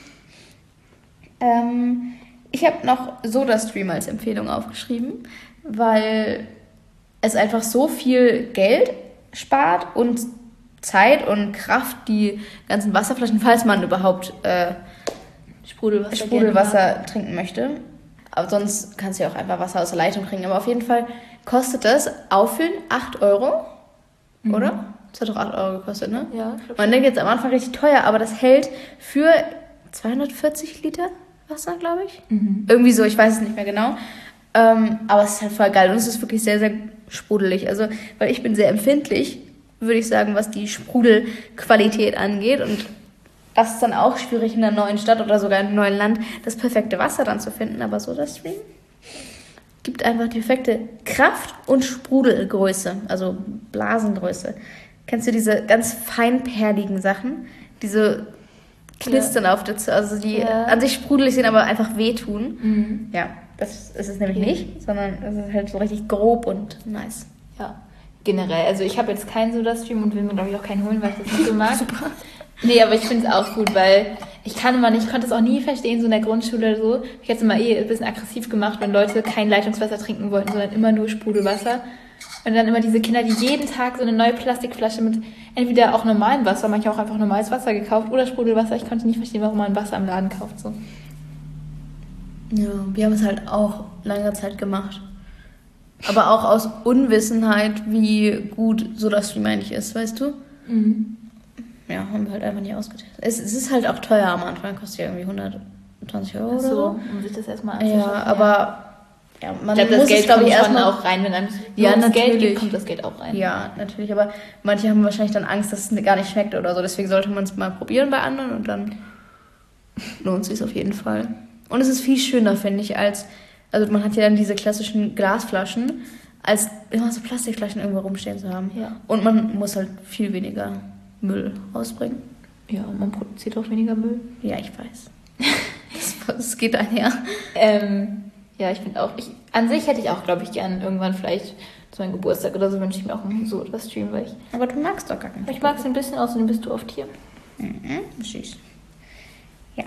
Ähm, ich habe noch SodaStream als Empfehlung aufgeschrieben, weil es einfach so viel Geld spart und Zeit und Kraft, die ganzen Wasserflaschen, falls man überhaupt äh, Sprudelwasser, Sprudelwasser trinken möchte. Aber sonst kannst du ja auch einfach Wasser aus der Leitung trinken. Aber auf jeden Fall kostet das Auffüllen acht Euro, mhm. oder? Das hat doch acht Euro gekostet, ne? Ja, ich glaub Man denkt jetzt am Anfang richtig teuer, aber das hält für zweihundertvierzig Liter Wasser, glaube ich. Mhm. Irgendwie so, ich weiß es nicht mehr genau. Ähm, aber es ist halt voll geil und es ist wirklich sehr, sehr sprudelig. Also, weil ich bin sehr empfindlich, würde ich sagen, was die Sprudelqualität angeht. Und das ist dann auch schwierig in einer neuen Stadt oder sogar in einem neuen Land, das perfekte Wasser dann zu finden. Aber SodaStream gibt einfach die perfekte Kraft und Sprudelgröße, also Blasengröße. Kennst du diese ganz feinperligen Sachen? Diese knistern ja. auf der Zunge, also die ja. an sich sprudelig sind, aber einfach wehtun. Mhm. Ja, das ist es nämlich okay. nicht, sondern es ist halt so richtig grob und nice. Ja, generell. Also ich habe jetzt keinen SodaStream und will mir, glaube ich, auch keinen holen, weil ich das nicht so mag. Super. Nee, aber ich finde es auch gut, weil ich kann immer nicht, ich konnte es auch nie verstehen, so in der Grundschule oder so. Ich hätte es immer eh ein bisschen aggressiv gemacht, wenn Leute kein Leitungswasser trinken wollten, sondern immer nur Sprudelwasser. Und dann immer diese Kinder, die jeden Tag so eine neue Plastikflasche mit entweder auch normalem Wasser, manche auch einfach normales Wasser gekauft oder Sprudelwasser. Ich konnte nicht verstehen, warum man Wasser im Laden kauft. So. Ja, wir haben es halt auch lange Zeit gemacht. Aber auch aus Unwissenheit, wie gut SodaStream eigentlich ist, weißt du? Mhm. Ja, haben wir halt einfach nicht ausgetestet. Es, es ist halt auch teuer am Anfang, kostet ja irgendwie hundertzwanzig Euro oder so. Um sich das erstmal anzuschauen. Ja, aber ja, man ich glaube, das muss Geld es, glaub kommt ich, schon erstmal auch rein. Wenn einem ja, das natürlich. Geld gibt, kommt das Geld auch rein. Ja, natürlich. Aber manche haben wahrscheinlich dann Angst, dass es gar nicht schmeckt oder so. Deswegen sollte man es mal probieren bei anderen und dann lohnt es sich auf jeden Fall. Und es ist viel schöner, finde ich, als... Also man hat ja dann diese klassischen Glasflaschen, als immer so Plastikflaschen irgendwo rumstehen zu haben. Ja. Und man muss halt viel weniger Müll rausbringen. Ja, man produziert auch weniger Müll. Ja, ich weiß. das, das geht einher. Ähm, ja, ich finde auch, ich, an sich hätte ich auch, glaube ich, gern irgendwann vielleicht zu meinem Geburtstag oder so wünsche ich mir auch so etwas streamen, weil ich... Aber du magst doch gar keinen. Ich mag es ein bisschen, außerdem bist du oft hier. Mhm, süß. Ja.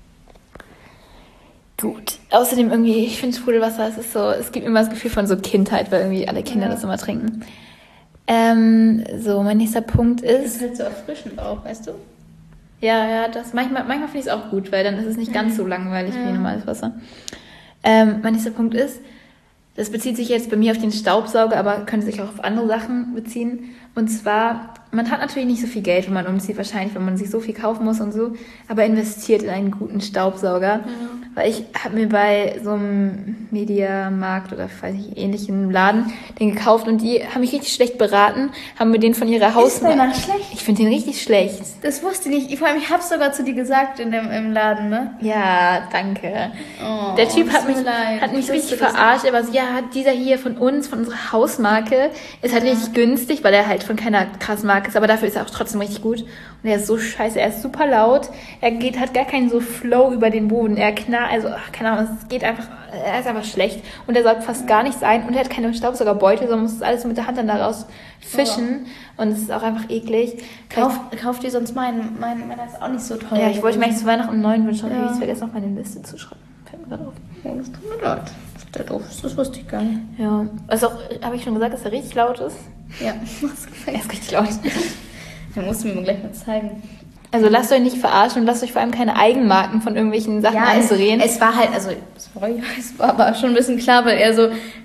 Gut. Außerdem irgendwie, ich finde Sprudelwasser, es ist so, es gibt mir immer das Gefühl von so Kindheit, weil irgendwie alle Kinder ja. das immer trinken. Ähm, so, mein nächster Punkt ist... Das ist halt so erfrischend auch, weißt du? Ja, ja, das manchmal, manchmal finde ich es auch gut, weil dann ist es nicht ganz so langweilig ja. wie normales Wasser. Ähm, mein nächster Punkt ist, das bezieht sich jetzt bei mir auf den Staubsauger, aber könnte sich auch auf andere Sachen beziehen. Und zwar, man hat natürlich nicht so viel Geld, wenn man umzieht, wahrscheinlich, wenn man sich so viel kaufen muss und so, aber investiert in einen guten Staubsauger. Ja. Weil ich habe mir bei so einem Mediamarkt oder weiß ich, ähnlichen Laden den gekauft und die haben mich richtig schlecht beraten, haben mir den von ihrer Haus... Ist der dann schlecht? Ich finde den richtig schlecht. Das wusste ich nicht. Vor allem, ich habe es sogar zu dir gesagt in dem, im Laden, ne? Ja, danke. Oh, der Typ hat mich, hat mich richtig verarscht. Er war so, ja, dieser hier von uns, von unserer Hausmarke, ist halt ja. richtig günstig, weil er halt von keiner krassen Marke ist, aber dafür ist er auch trotzdem richtig gut. Und er ist so scheiße, er ist super laut, er geht, hat gar keinen so Flow über den Boden, er knallt, also, ach, keine Ahnung, es geht einfach, er ist einfach schlecht und er saugt fast gar nichts ein und er hat keine Staubsaugerbeutel, sondern muss alles so mit der Hand dann daraus fischen oh. und es ist auch einfach eklig. Kauf, kauf dir sonst meinen, mein, meiner ist auch nicht so teuer. Ja, ich wollte mir eigentlich zu Weihnachten einen neuen wünschen, aber ja. ich habe vergessen, auf meine Liste zu schreiben. Fällt mir gerade auf. Ja, das tut mir leid. Der doof ist, das wusste ich gar nicht. Ja, also auch, habe ich schon gesagt, dass er richtig laut ist? Ja, er ist richtig laut. Dann musst du mir gleich mal zeigen. Also lasst euch nicht verarschen und lasst euch vor allem keine Eigenmarken von irgendwelchen Sachen ja, andrehen. Es, es war halt, also, sorry, es war aber schon ein bisschen klar, weil er so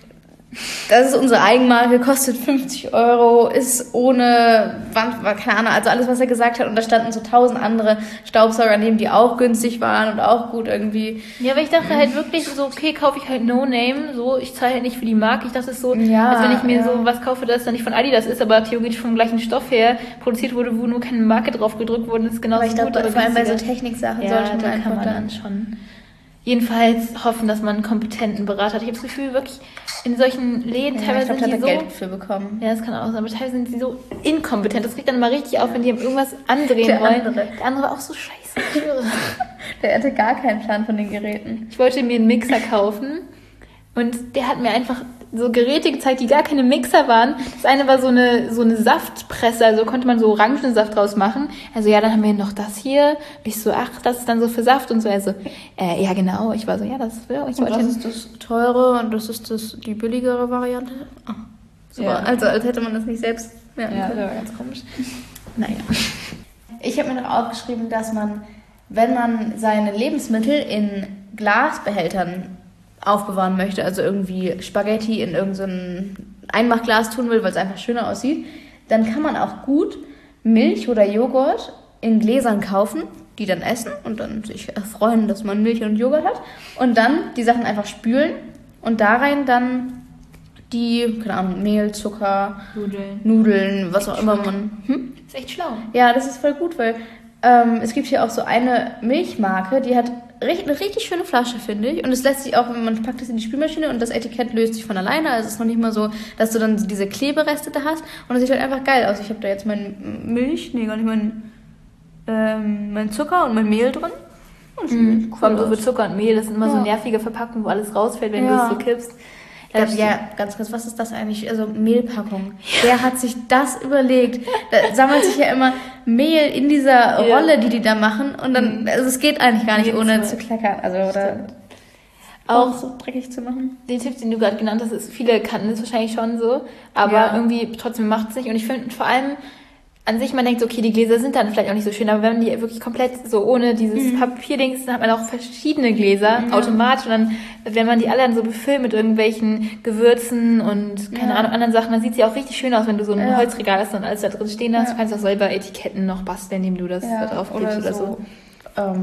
Das ist unsere Eigenmarke, kostet fünfzig Euro, ist ohne Wand, war keine Ahnung, also alles, was er gesagt hat. Und da standen so tausend andere Staubsauger neben, die auch günstig waren und auch gut irgendwie. Ja, aber ich dachte halt wirklich so, okay, kaufe ich halt No Name, so, ich zahle halt nicht für die Marke. Ich dachte es so, Ja, als wenn ich mir ja. so was kaufe, das dann nicht von Adidas ist, aber theoretisch vom gleichen Stoff her produziert wurde, wo nur keine Marke drauf gedrückt wurde, ist genauso Aber ich glaube, gut. oder vor allem bei so günstiger. Techniksachen Ja, sollte man da kann einfach man dann... dann schon jedenfalls hoffen, dass man einen kompetenten Berater hat. Ich habe das Gefühl, wirklich in solchen Läden Ja, teilweise ich glaube, da sind hat die er so... Geld für bekommen. Ja, das kann auch sein, aber teilweise sind sie so inkompetent. Das regt dann immer richtig auf, wenn die irgendwas andrehen Der wollen. andere. Der andere war auch so scheiße, ich schwöre. Der hatte gar keinen Plan von den Geräten. Ich wollte mir einen Mixer kaufen und der hat mir einfach so Geräte gezeigt, die gar keine Mixer waren. Das eine war so eine so eine Saftpresse, also konnte man so Orangensaft draus machen. Also ja, dann haben wir noch das hier. Ich so, ach, das ist dann so für Saft und so. Also, äh, ja genau. Ich war so, ja, das ist für... Ich Und wollte das ist das teure und das ist das die billigere Variante. Ah, super. Ja. Also als hätte man das nicht selbst merken ja, das können. war ganz komisch. Naja. Ich habe mir noch aufgeschrieben, dass man, wenn man seine Lebensmittel in Glasbehältern aufbewahren möchte, also irgendwie Spaghetti in irgendein so Einmachglas tun will, weil es einfach schöner aussieht, dann kann man auch gut Milch oder Joghurt in Gläsern kaufen, die dann essen und dann sich erfreuen, dass man Milch und Joghurt hat und dann die Sachen einfach spülen und da rein dann die, keine Ahnung, Mehl, Zucker, Nudeln. Nudeln, was auch immer man... Hm? Ist echt schlau. Ja, das ist voll gut, weil ähm, es gibt hier auch so eine Milchmarke, die hat richtig, eine richtig schöne Flasche, finde ich. Und es lässt sich auch, wenn man packt es in die Spülmaschine und das Etikett löst sich von alleine. Also es ist noch nicht mal so, dass du dann diese Klebereste da hast. Und es sieht halt einfach geil aus. Ich habe da jetzt meine Milch, nee, gar nicht mein, ähm, mein Zucker und mein Mehl drin. Und Mhm. cool Vor allem so aus. mit Zucker und Mehl, das sind immer so Ja. nervige Verpackungen, wo alles rausfällt, wenn Ja. du es so kippst. Ich glaub, ja, ganz kurz, was ist das eigentlich? Also Mehlpackung. Wer hat sich das überlegt? Da sammelt sich ja immer Mehl in dieser Ja. Rolle, die die da machen. Und dann, also es geht eigentlich gar nicht, Jedes ohne Mal. zu kleckern. Also, oder Stimmt. auch Auch so dreckig zu machen. den Tipp, den du gerade genannt hast, ist, viele kannten das wahrscheinlich schon so, aber Ja. irgendwie trotzdem macht es nicht. Und ich finde vor allem an sich, man denkt, so, okay, die Gläser sind dann vielleicht auch nicht so schön, aber wenn man die wirklich komplett so ohne dieses Mhm. Papierdings, dann hat man auch verschiedene Gläser Ja. automatisch und dann, wenn man die alle dann so befüllt mit irgendwelchen Gewürzen und keine Ja. Ahnung, anderen Sachen, dann sieht sie auch richtig schön aus, wenn du so ein Ja. Holzregal hast und alles da drin stehen hast. Ja. Du kannst auch selber Etiketten noch basteln, indem du das da drauf klebst oder, so. Ähm,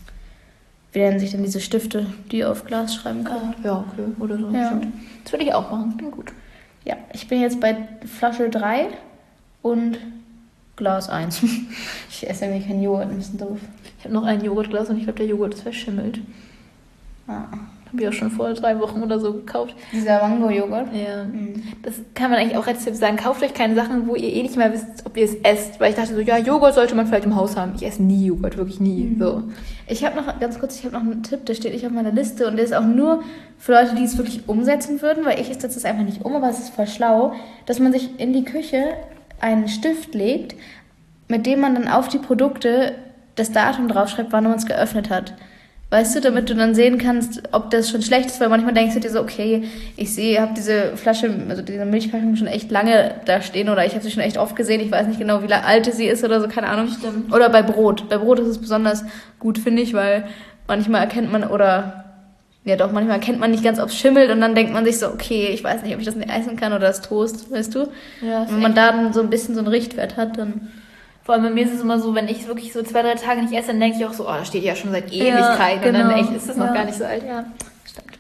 wie nennen sich denn diese Stifte, die auf Glas schreiben kann? Ja, okay, oder so. Ja. Stimmt. Das würde ich auch machen, bin gut. Ja, ich bin jetzt bei Flasche drei und Glas eins. Ich esse irgendwie keinen Joghurt, ein bisschen doof. Ich habe noch ein Joghurtglas und ich glaube, der Joghurt ist verschimmelt. Ah. Habe ich auch schon vor drei Wochen oder so gekauft. Dieser Mango-Joghurt. Ja. Mhm. Das kann man eigentlich auch als Tipp sagen. Kauft euch keine Sachen, wo ihr eh nicht mal wisst, ob ihr es esst. Weil ich dachte so, ja, Joghurt sollte man vielleicht im Haus haben. Ich esse nie Joghurt, wirklich nie. Mhm. So. Ich habe noch, ganz kurz, ich habe noch einen Tipp, der steht nicht auf meiner Liste und der ist auch nur für Leute, die es wirklich umsetzen würden, weil ich setze das einfach nicht um, aber es ist voll schlau, dass man sich in die Küche einen Stift legt, mit dem man dann auf die Produkte das Datum draufschreibt, wann man es geöffnet hat. Weißt du, damit du dann sehen kannst, ob das schon schlecht ist, weil manchmal denkst du dir so, okay, ich sehe, habe diese Flasche, also diese Milchpackung schon echt lange da stehen oder ich habe sie schon echt oft gesehen, ich weiß nicht genau, wie alt sie ist oder so, keine Ahnung. Stimmt. Oder bei Brot. Bei Brot ist es besonders gut, finde ich, weil manchmal erkennt man oder ja doch, manchmal erkennt man nicht ganz, ob es schimmelt und dann denkt man sich so, okay, ich weiß nicht, ob ich das nicht essen kann oder das Toast, weißt du? Ja, Wenn man da dann so ein bisschen so einen Richtwert hat, dann... Vor allem bei mir ist es immer so, wenn ich es wirklich so zwei, drei Tage nicht esse, dann denke ich auch so, oh, das steht ja schon seit Ewigkeiten. genau. Und dann echt ist es noch Ja. gar nicht so alt. Ja, stimmt.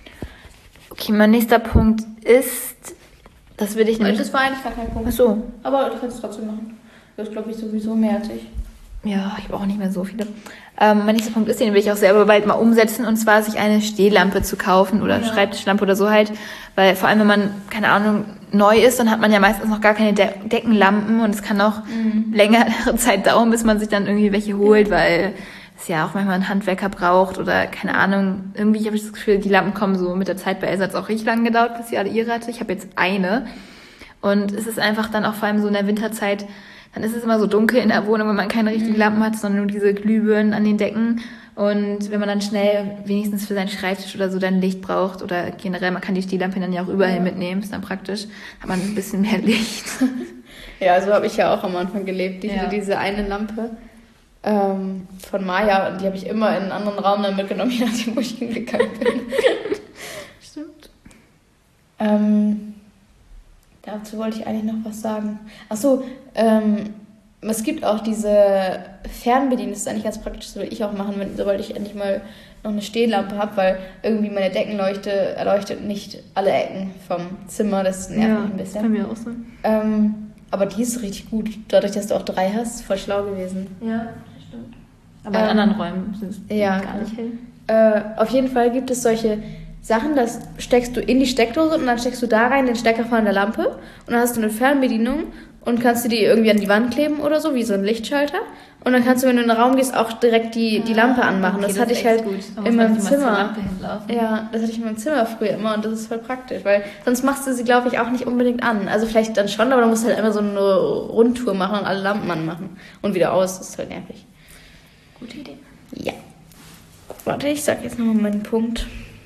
Okay, mein nächster Punkt ist, das will ich nämlich... Das war eigentlich gar kein Punkt. Ach so. Aber du kannst es trotzdem machen. Du hast, glaube ich, sowieso mehr als ich. Ja, ich habe auch nicht mehr so viele. Ähm, mein nächster Punkt ist, den will ich auch selber bald mal umsetzen, und zwar sich eine Stehlampe zu kaufen oder Ja. Schreibtischlampe oder so halt, weil vor allem, wenn man, keine Ahnung, neu ist, dann hat man ja meistens noch gar keine De- Deckenlampen und es kann auch Mhm. längere Zeit dauern, bis man sich dann irgendwie welche holt, weil es ja auch manchmal einen Handwerker braucht oder keine Ahnung, irgendwie habe ich das Gefühl, die Lampen kommen so mit der Zeit. Bei Elsa hat es auch richtig lange gedauert, bis sie alle ihre hatte. Ich habe jetzt eine und es ist einfach dann auch vor allem so in der Winterzeit, dann ist es immer so dunkel in der Wohnung, wenn man keine richtigen Lampen hat, sondern nur diese Glühbirnen an den Decken. Und wenn man dann schnell wenigstens für seinen Schreibtisch oder so dann Licht braucht oder generell, man kann die Stehlampe dann ja auch überall Ja. mitnehmen, ist dann praktisch, hat man ein bisschen mehr Licht. Ja, so habe ich ja auch am Anfang gelebt. Ich Ja. hatte diese eine Lampe ähm, von Maya und die habe ich immer in einen anderen Raum dann mitgenommen, je nachdem, wo ich hingegangen bin. Stimmt. Ähm, dazu wollte ich eigentlich noch was sagen. Achso, ähm, es gibt auch diese Fernbedienung, das ist eigentlich ganz praktisch, das würde ich auch machen, wenn, sobald ich endlich mal noch eine Stehlampe habe, weil irgendwie meine Deckenleuchte erleuchtet nicht alle Ecken vom Zimmer, das nervt Ja, mich ein bisschen. bei mir auch so. Ähm, aber die ist richtig gut, dadurch, dass du auch drei hast, voll schlau gewesen. Ja, das stimmt. Aber in Ähm, anderen Räumen sind es ja, gar nicht hell. Äh, auf jeden Fall gibt es solche Sachen, das steckst du in die Steckdose und dann steckst du da rein den Stecker von der Lampe und dann hast du eine Fernbedienung und kannst du die irgendwie an die Wand kleben oder so, wie so ein Lichtschalter. Und dann kannst du, wenn du in den Raum gehst, auch direkt die, die Lampe anmachen. Okay, das, das hatte ist ich halt echt gut. Da muss in man meinem nicht immer zur Zimmer. Lampe hinlaufen. Ja, das hatte ich in meinem Zimmer früher immer und das ist voll praktisch, weil sonst machst du sie, glaube ich, auch nicht unbedingt an. Also vielleicht dann schon, aber du musst halt immer so eine Rundtour machen und alle Lampen anmachen und wieder aus. Das ist halt nervig. Gute Idee. Ja. Warte, ich sag jetzt nochmal meinen Punkt.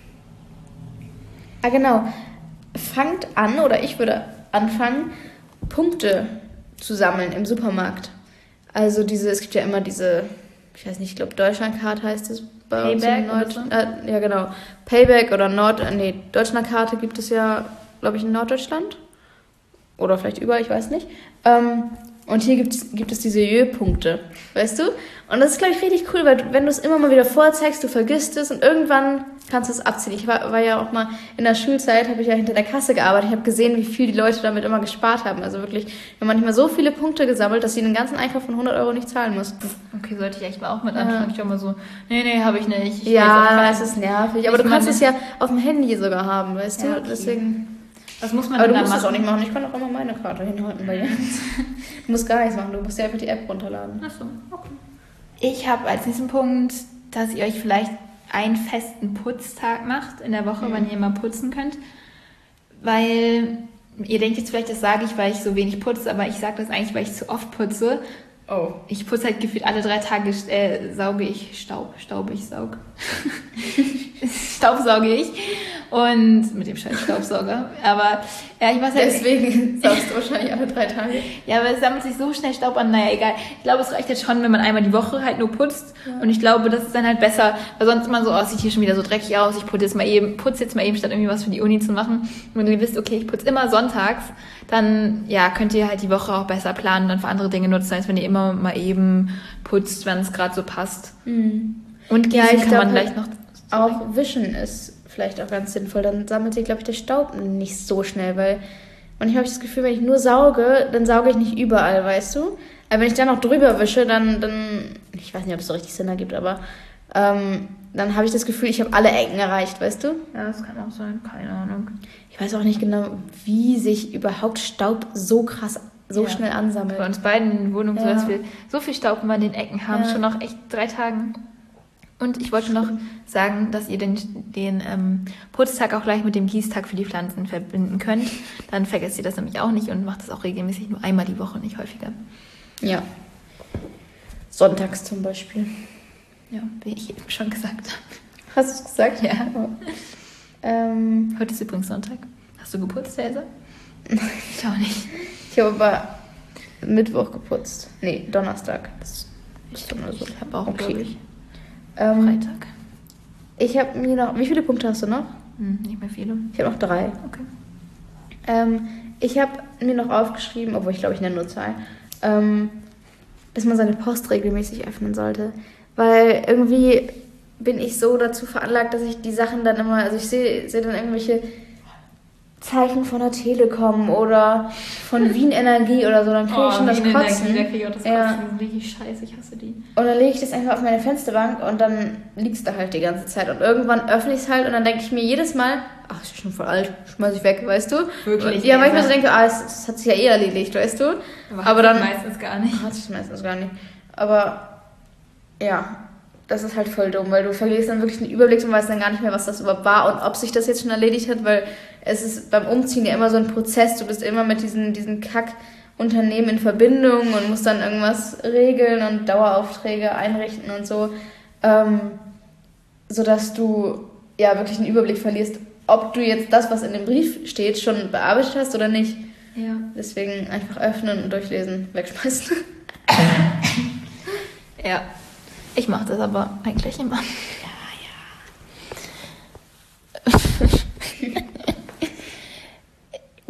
Ah, genau. Fangt an, oder ich würde anfangen, Punkte zu sammeln im Supermarkt. Also diese, es gibt ja immer diese, ich weiß nicht, ich glaube Deutschlandkarte heißt es bei uns Payback in Nord- oder so? äh, ja, genau. Payback oder Nord, äh, nee, Deutschlandkarte gibt es ja, glaube ich, in Norddeutschland. Oder vielleicht überall, ich weiß nicht. Ähm, und hier gibt's, gibt es diese Jö-Punkte, weißt du? Und das ist, glaube ich, richtig cool, weil wenn du es immer mal wieder vorzeigst, du vergisst es und irgendwann kannst du es abziehen. Ich war, war ja auch mal in der Schulzeit, habe ich ja hinter der Kasse gearbeitet. Ich habe gesehen, wie viel die Leute damit immer gespart haben. Also wirklich, wir haben manchmal so viele Punkte gesammelt, dass sie den ganzen Einkauf von hundert Euro nicht zahlen mussten. Okay, sollte ich echt mal auch mit Ja. anfangen. Ich auch mal so, nee, nee, habe ich nicht. Ich will Ja, jetzt es auch ist nervig. Aber Ich du kannst meine- es ja auf dem Handy sogar haben, weißt Ja, du? okay. Deswegen. Was muss man Aber du denn da musst es auch machen? nicht machen. Ich kann auch immer meine Karte hinhalten bei Jens. Du musst gar nichts machen. Du musst dir einfach die App runterladen. Achso, okay. Ich habe als nächsten Punkt, dass ihr euch vielleicht einen festen Putztag macht in der Woche, Mhm. wann ihr mal putzen könnt. Weil ihr denkt jetzt vielleicht, das sage ich, weil ich so wenig putze, aber ich sage das eigentlich, weil ich zu oft putze. Oh. Ich putze halt gefühlt alle drei Tage, äh, sauge ich Staub, staube ich, saug. Staubsauge ich. Und mit dem scheiß Staubsauger. Aber ja, ich weiß halt. Deswegen saugst du wahrscheinlich alle drei Tage. Ja, aber es sammelt sich so schnell Staub an, naja, egal. Ich glaube, es reicht jetzt schon, wenn man einmal die Woche halt nur putzt. Ja. Und ich glaube, das ist dann halt besser, weil sonst immer so, oh, sieht hier schon wieder so dreckig aus, ich putze jetzt mal eben, putze jetzt mal eben, statt irgendwie was für die Uni zu machen. Und wenn ihr wisst, okay, ich putze immer sonntags, dann, ja, könnt ihr halt die Woche auch besser planen und dann für andere Dinge nutzen, als wenn ihr immer mal eben putzt, wenn es gerade so passt. Mhm. Und gießen Ja, ich kann glaub, man vielleicht noch. Auch wischen ist vielleicht auch ganz sinnvoll. Dann sammelt sich, glaube ich, der Staub nicht so schnell, weil manchmal habe ich das Gefühl, wenn ich nur sauge, dann sauge ich nicht überall, weißt du? Aber wenn ich dann noch drüber wische, dann, dann ich weiß nicht, ob es so richtig Sinn ergibt, aber ähm, dann habe ich das Gefühl, ich habe alle Ecken erreicht, weißt du? Ja, das kann auch sein, keine Ahnung. Ich weiß auch nicht genau, wie sich überhaupt Staub so krass, so Ja. schnell ansammelt. Bei uns beiden in der Wohnung, so, Ja. dass wir so viel Staub immer in den Ecken haben, Ja. schon nach echt drei Tagen. Und ich wollte noch sagen, dass ihr den, den ähm, Putztag auch gleich mit dem Gießtag für die Pflanzen verbinden könnt. Dann vergesst ihr das nämlich auch nicht und macht das auch regelmäßig, nur einmal die Woche, nicht häufiger. Ja. Sonntags zum Beispiel. Ja, wie ich eben schon gesagt habe. Hast du es gesagt? Ja. Oh. Ähm, Heute ist übrigens Sonntag. Hast du geputzt, Elsa? Ich auch nicht. ich habe aber Mittwoch geputzt. Nee, Donnerstag. Das ist dann so. Ich habe auch, Okay. glaube ich, Ähm, Freitag. ich habe mir noch. Wie viele Punkte hast du noch? Hm, nicht mehr viele. Ich habe noch drei. Okay. Ähm, ich habe mir noch aufgeschrieben, obwohl ich glaube, ich nenne nur zwei, ähm, dass man seine Post regelmäßig öffnen sollte. Weil irgendwie bin ich so dazu veranlagt, dass ich die Sachen dann immer, also ich sehe sehe dann irgendwelche Zeichen von der Telekom oder von Wien Energie oder so, dann kriege ich schon das Kotzen. Da kriege ich auch das Kotzen. Ja. Die sind richtig scheiße, ich hasse die. Und dann lege ich das einfach auf meine Fensterbank und dann liegt es da halt die ganze Zeit. Und irgendwann öffne ich es halt und dann denke ich mir jedes Mal, ach, ist schon voll alt, schmeiß ich weg, weißt du? Wirklich, Ja, weil ich mir Elsa? so denke, ah, es, es hat sich ja eh erledigt, weißt du? Aber, Aber dann meistens gar nicht. hat es meistens gar nicht. Aber ja, das ist halt voll dumm, weil du verlierst dann wirklich den Überblick und weißt dann gar nicht mehr, was das überhaupt war und ob sich das jetzt schon erledigt hat, weil es ist beim Umziehen ja immer so ein Prozess. Du bist immer mit diesen, diesen Kack-Unternehmen in Verbindung und musst dann irgendwas regeln und Daueraufträge einrichten und so, ähm, sodass du ja wirklich den Überblick verlierst, ob du jetzt das, was in dem Brief steht, schon bearbeitet hast oder nicht. Ja. Deswegen einfach öffnen und durchlesen, wegschmeißen. Ja. Ich mache das aber eigentlich immer.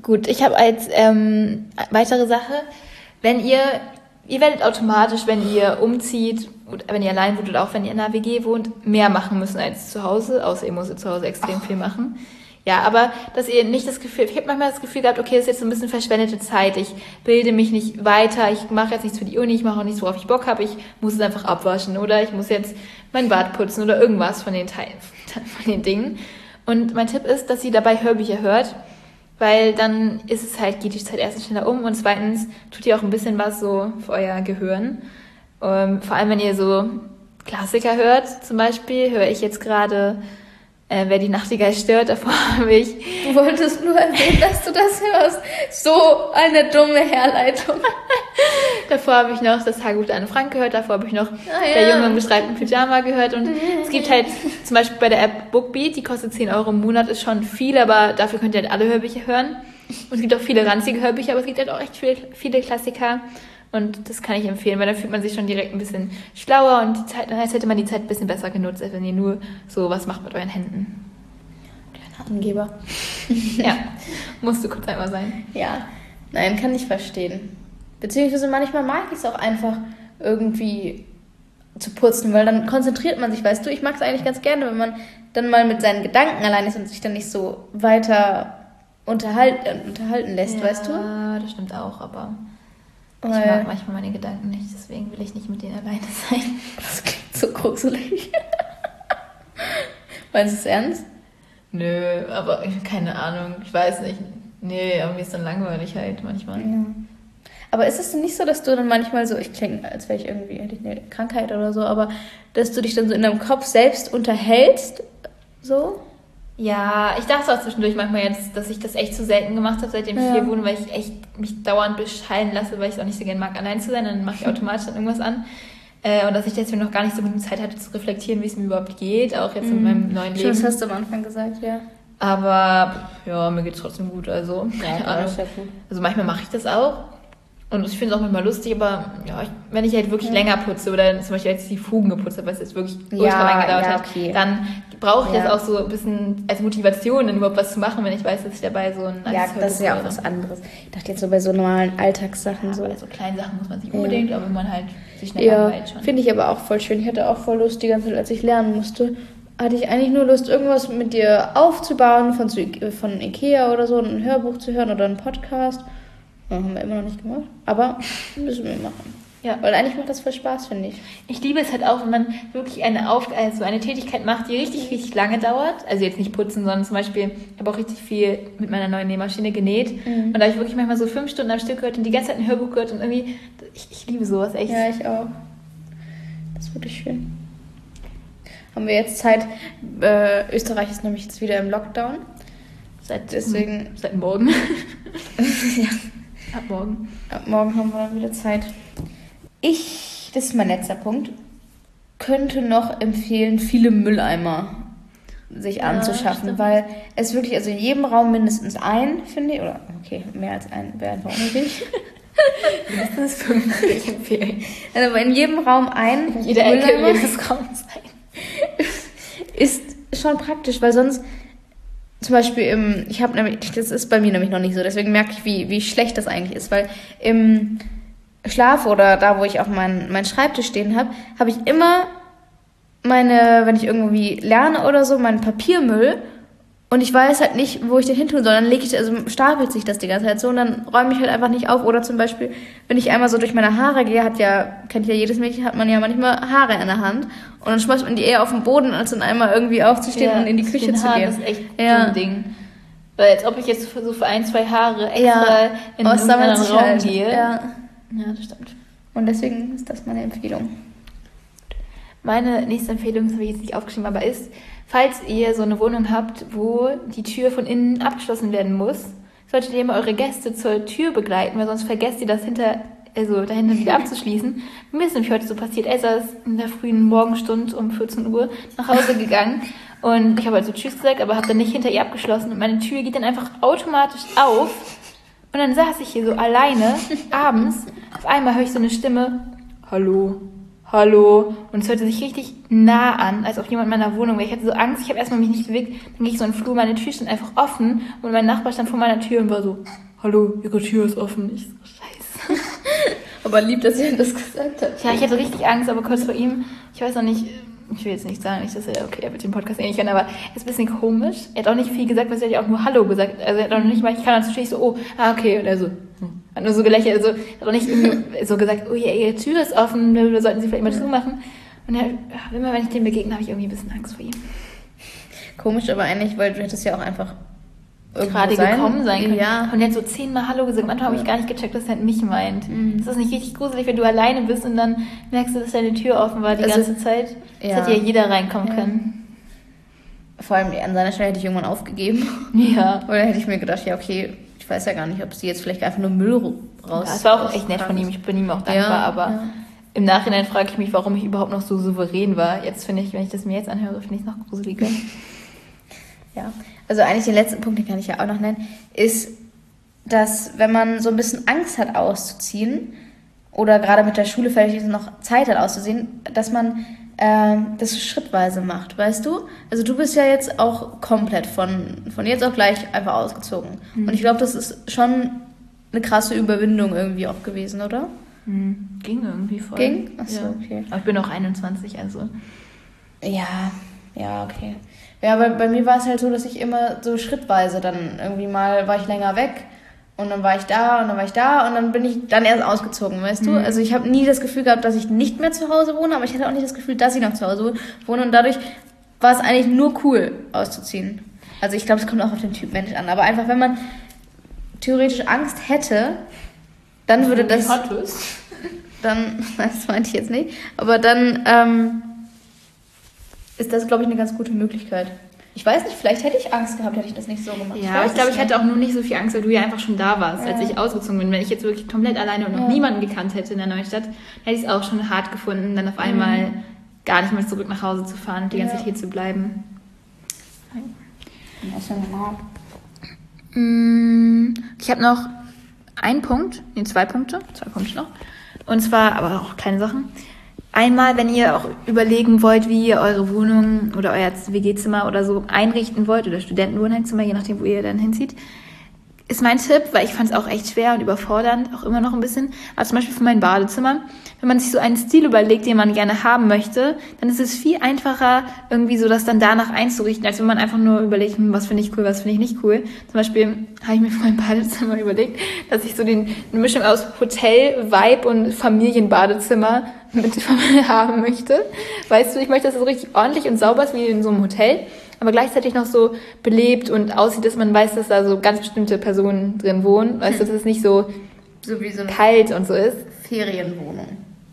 Gut, ich habe als ähm, weitere Sache, wenn ihr, ihr werdet automatisch, wenn ihr umzieht, oder wenn ihr allein wohnt oder auch wenn ihr in einer W G wohnt, mehr machen müssen als zu Hause, außer ihr müsst zu Hause extrem viel machen. Ja, aber dass ihr nicht das Gefühl, ich habe manchmal das Gefühl gehabt, okay, das ist jetzt so ein bisschen verschwendete Zeit, ich bilde mich nicht weiter, ich mache jetzt nichts für die Uni, ich mache auch nichts, worauf ich Bock habe, ich muss es einfach abwaschen oder ich muss jetzt mein Bad putzen oder irgendwas von den Teilen, von den Dingen. Und mein Tipp ist, dass ihr dabei Hörbücher hört, weil dann ist es halt, geht die Zeit erstens schneller um und zweitens tut ihr auch ein bisschen was so für euer Gehirn. Ähm, vor allem, wenn ihr so Klassiker hört, zum Beispiel, höre ich jetzt gerade Äh, wer die Nachtigall stört, davor habe ich... Du wolltest nur erwähnen, dass du das hörst. So eine dumme Herleitung. Davor habe ich noch das Tagebuch der Anne Frank gehört, davor habe ich noch ah, ja. Der Junge im gestreiften Pyjama gehört und es gibt halt zum Beispiel bei der App Bookbeat, die kostet zehn Euro im Monat, ist schon viel, aber dafür könnt ihr halt alle Hörbücher hören. Und es gibt auch viele ranzige Hörbücher, aber es gibt halt auch echt viel, viele Klassiker. Und das kann ich empfehlen, weil dann fühlt man sich schon direkt ein bisschen schlauer und die Zeit, als hätte man die Zeit ein bisschen besser genutzt, als wenn ihr nur so was macht mit euren Händen. Kleiner Angeber. Ja, musst du kurz einmal sein. Ja, nein, kann ich verstehen. Beziehungsweise manchmal mag ich es auch einfach irgendwie zu putzen, weil dann konzentriert man sich, weißt du, ich mag es eigentlich ganz gerne, wenn man dann mal mit seinen Gedanken allein ist und sich dann nicht so weiter unterhalten, unterhalten lässt, ja, weißt du? Ja, das stimmt auch, aber... Ich Weil, mag manchmal meine Gedanken nicht, deswegen will ich nicht mit denen alleine sein. Das klingt so gruselig. Meinst du es ernst? Nö, aber keine Ahnung, ich weiß nicht. Nee, aber mir ist dann langweilig halt manchmal. Ja. Aber ist es denn nicht so, dass du dann manchmal so, ich klinge, als wäre ich irgendwie, hätte ich eine Krankheit oder so, aber dass du dich dann so in deinem Kopf selbst unterhältst, so? Ja, ich dachte auch zwischendurch manchmal jetzt, dass ich das echt zu selten gemacht habe, seitdem ich Ja. hier wohne, weil ich echt mich dauernd beschallen lasse, weil ich es auch nicht so gerne mag, allein zu sein. Dann mache ich automatisch dann irgendwas an. Äh, und dass ich deswegen noch gar nicht so genug Zeit hatte zu reflektieren, wie es mir überhaupt geht, auch jetzt in meinem neuen Leben. Das hast du am Anfang gesagt, ja. Aber ja, mir geht's trotzdem gut, also keine Ahnung. ist ja gut. Also manchmal mache ich das auch. Und ich finde es auch manchmal lustig, aber ja, ich, wenn ich halt wirklich Ja. länger putze oder zum Beispiel jetzt die Fugen geputzt habe, weil es jetzt wirklich Ja, ultra lange gedauert ja, hat, okay. dann brauche ich Ja. das auch so ein bisschen als Motivation, dann überhaupt was zu machen, wenn ich weiß, dass ich dabei so ein Ja, nices das ist ja auch Hörbuch was höre. anderes. Ich dachte jetzt so bei so normalen Alltagssachen Ja, so. bei so kleinen Sachen muss man sich Ja. unbedingt, aber wenn man halt sich schnell Ja, langweilt schon. finde ich aber auch voll schön. Ich hatte auch voll Lust, die ganze Zeit, als ich lernen musste, hatte ich eigentlich nur Lust, irgendwas mit dir aufzubauen, von, von Ikea oder so, ein Hörbuch zu hören oder einen Podcast. Ja, haben wir immer noch nicht gemacht, aber müssen wir machen. Ja. Weil eigentlich macht das voll Spaß, finde ich. Ich liebe es halt auch, wenn man wirklich eine Auf also eine Tätigkeit macht, die richtig, richtig lange dauert. Also jetzt nicht putzen, sondern zum Beispiel, ich habe auch richtig viel mit meiner neuen Nähmaschine genäht. Mhm. Und da habe ich wirklich manchmal so fünf Stunden am Stück gehört und die ganze Zeit ein Hörbuch gehört und irgendwie, ich, ich liebe sowas echt. Ja, ich auch. Das ist wirklich schön. Haben wir jetzt Zeit, äh, Österreich ist nämlich jetzt wieder im Lockdown. Seit, Deswegen- seit morgen. Ja. Ab morgen. Ab morgen haben wir dann wieder Zeit. Ich, das ist mein letzter Punkt, könnte noch empfehlen, viele Mülleimer sich Ja, anzuschaffen, stimmt. weil es wirklich, also in jedem Raum mindestens ein, finde ich, oder okay, mehr als ein wäre einfach unnötig. Mindestens fünf würde ich empfehlen. Also aber in jedem Raum ein Jede Ecke Mülleimer jedes Raums sein. ist schon praktisch, weil sonst zum Beispiel im, ich habe nämlich, das ist bei mir nämlich noch nicht so, deswegen merke ich, wie, wie schlecht das eigentlich ist, weil im Schlaf oder da, wo ich auch meinen mein Schreibtisch stehen habe, habe ich immer meine, wenn ich irgendwie lerne oder so, meinen Papiermüll und ich weiß halt nicht, wo ich den hin tun soll, dann lege ich, also stapelt sich das die ganze Zeit so und dann räume ich halt einfach nicht auf oder zum Beispiel, wenn ich einmal so durch meine Haare gehe, hat ja, kennt ja jedes Mädchen, hat man ja manchmal Haare in der Hand und dann schmeißt man die eher auf den Boden, als dann einmal irgendwie aufzustehen und in die Küche den zu Haaren, gehen. Das ist echt Ja. so ein Ding. Weil als ob ich jetzt für so für ein, zwei Haare extra Ja, in aber es sammelt irgendeinen sich Raum halt. gehe. Ja. Ja, das stimmt. Und deswegen ist das meine Empfehlung. Meine nächste Empfehlung, das habe ich jetzt nicht aufgeschrieben, aber ist, falls ihr so eine Wohnung habt, wo die Tür von innen abgeschlossen werden muss, solltet ihr immer eure Gäste zur Tür begleiten, weil sonst vergesst ihr das hinter, also dahinter wieder abzuschließen. Mir ist nämlich heute so passiert, Elsa ist in der frühen Morgenstund um vierzehn Uhr nach Hause gegangen und ich habe halt so Tschüss gesagt, aber habe dann nicht hinter ihr abgeschlossen und meine Tür geht dann einfach automatisch auf und dann saß ich hier so alleine abends, auf einmal höre ich so eine Stimme, hallo. hallo. Und es hörte sich richtig nah an, als ob jemand in meiner Wohnung wäre. Ich hatte so Angst, ich habe erstmal mich nicht bewegt. Dann gehe ich so in den Flur, meine Tür stand einfach offen und mein Nachbar stand vor meiner Tür und war so, hallo, ihre Tür ist offen. Ich so, scheiße. Aber lieb, dass er das gesagt hat. Ja, ich hatte richtig Angst, aber kurz vor ihm, ich weiß noch nicht, ich will jetzt nicht sagen, nicht, dass er, okay, er wird den Podcast eh nicht hören, aber er ist ein bisschen komisch. Er hat auch nicht viel gesagt, weil er hat auch nur Hallo gesagt. Also er hat auch nicht mal, ich kann dann natürlich so, oh, ah, okay. Und er so, hm. Hat nur so gelächelt, also hat auch nicht irgendwie so gesagt, oh ja, ihre Tür ist offen, wir sollten sie vielleicht mal zumachen. Und er, immer wenn ich dem begegne, habe ich irgendwie ein bisschen Angst vor ihm. Komisch, aber eigentlich, weil du hättest ja auch einfach gerade sein. gekommen sein können. Ja. Und er hat so zehnmal Hallo gesagt. Manchmal habe ich gar nicht gecheckt, dass er mich meint. Mhm. Das ist nicht richtig gruselig, wenn du alleine bist und dann merkst du, dass deine Tür offen war die also, ganze Zeit. Es ja. hätte ja jeder reinkommen ja. können. Vor allem an seiner Stelle hätte ich irgendwann aufgegeben. Ja. Oder hätte ich mir gedacht, ja okay, ich weiß ja gar nicht, ob sie jetzt vielleicht einfach nur Müll raus... Ja, das war auch echt nett von ihm. Ich bin ihm auch dankbar, ja, aber ja. im Nachhinein frage ich mich, warum ich überhaupt noch so souverän war. Jetzt finde ich, wenn ich das mir jetzt anhöre, finde ich es noch gruseliger. Ja, also eigentlich den letzten Punkt, den kann ich ja auch noch nennen, ist, dass wenn man so ein bisschen Angst hat auszuziehen oder gerade mit der Schule vielleicht noch Zeit hat auszuziehen, dass man äh, das schrittweise macht, weißt du? Also du bist ja jetzt auch komplett von, von jetzt auf gleich einfach ausgezogen. Mhm. Und ich glaube, das ist schon eine krasse Überwindung irgendwie auch gewesen, oder? Mhm. Ging irgendwie voll. Ging? Achso, ja. okay. Aber ich bin auch einundzwanzig, also... Ja, ja, okay. Ja, aber bei mir war es halt so, dass ich immer so schrittweise dann irgendwie mal war ich länger weg und dann war ich da und dann war ich da und dann bin ich dann erst ausgezogen, weißt du? Mhm. Also ich habe nie das Gefühl gehabt, dass ich nicht mehr zu Hause wohne, aber ich hatte auch nicht das Gefühl, dass ich noch zu Hause wohne und dadurch war es eigentlich nur cool, auszuziehen. Also ich glaube, es kommt auch auf den Typ Mensch an, aber einfach, wenn man theoretisch Angst hätte, dann würde das... Dann, das meinte ich jetzt nicht, aber dann... Ähm, ist das, glaube ich, eine ganz gute Möglichkeit. Ich weiß nicht, vielleicht hätte ich Angst gehabt, hätte ich das nicht so gemacht. Ja, ich, ich glaube, ich hätte auch nur nicht so viel Angst, weil du ja einfach schon da warst, ja. als ich ausgezogen bin. Wenn ich jetzt wirklich komplett alleine und noch ja. niemanden gekannt hätte in der neuen Stadt, hätte ich es auch schon hart gefunden, dann auf einmal mhm. gar nicht mehr zurück nach Hause zu fahren und die ganze ja. Zeit hier zu bleiben. Ja, ist ja normal. Ich habe noch einen Punkt, nee, zwei Punkte, zwei Punkte noch. Und zwar, aber auch kleine Sachen. Einmal, wenn ihr auch überlegen wollt, wie ihr eure Wohnung oder euer W G-Zimmer oder so einrichten wollt oder Studentenwohnheimzimmer, je nachdem, wo ihr dann hinzieht, ist mein Tipp, weil ich fand es auch echt schwer und überfordernd, auch immer noch ein bisschen. Aber zum Beispiel für mein Badezimmer, wenn man sich so einen Stil überlegt, den man gerne haben möchte, dann ist es viel einfacher, irgendwie so das dann danach einzurichten, als wenn man einfach nur überlegt, was finde ich cool, was finde ich nicht cool. Zum Beispiel habe ich mir für mein Badezimmer überlegt, dass ich so den, eine Mischung aus Hotel, Vibe und Familienbadezimmer mit haben möchte. Weißt du, ich möchte, dass es so richtig ordentlich und sauber ist wie in so einem Hotel, aber gleichzeitig noch so belebt und aussieht, dass man weiß, dass da so ganz bestimmte Personen drin wohnen. Weißt du, dass es nicht so, so, wie so eine kalt und so ist. Ferienwohnung.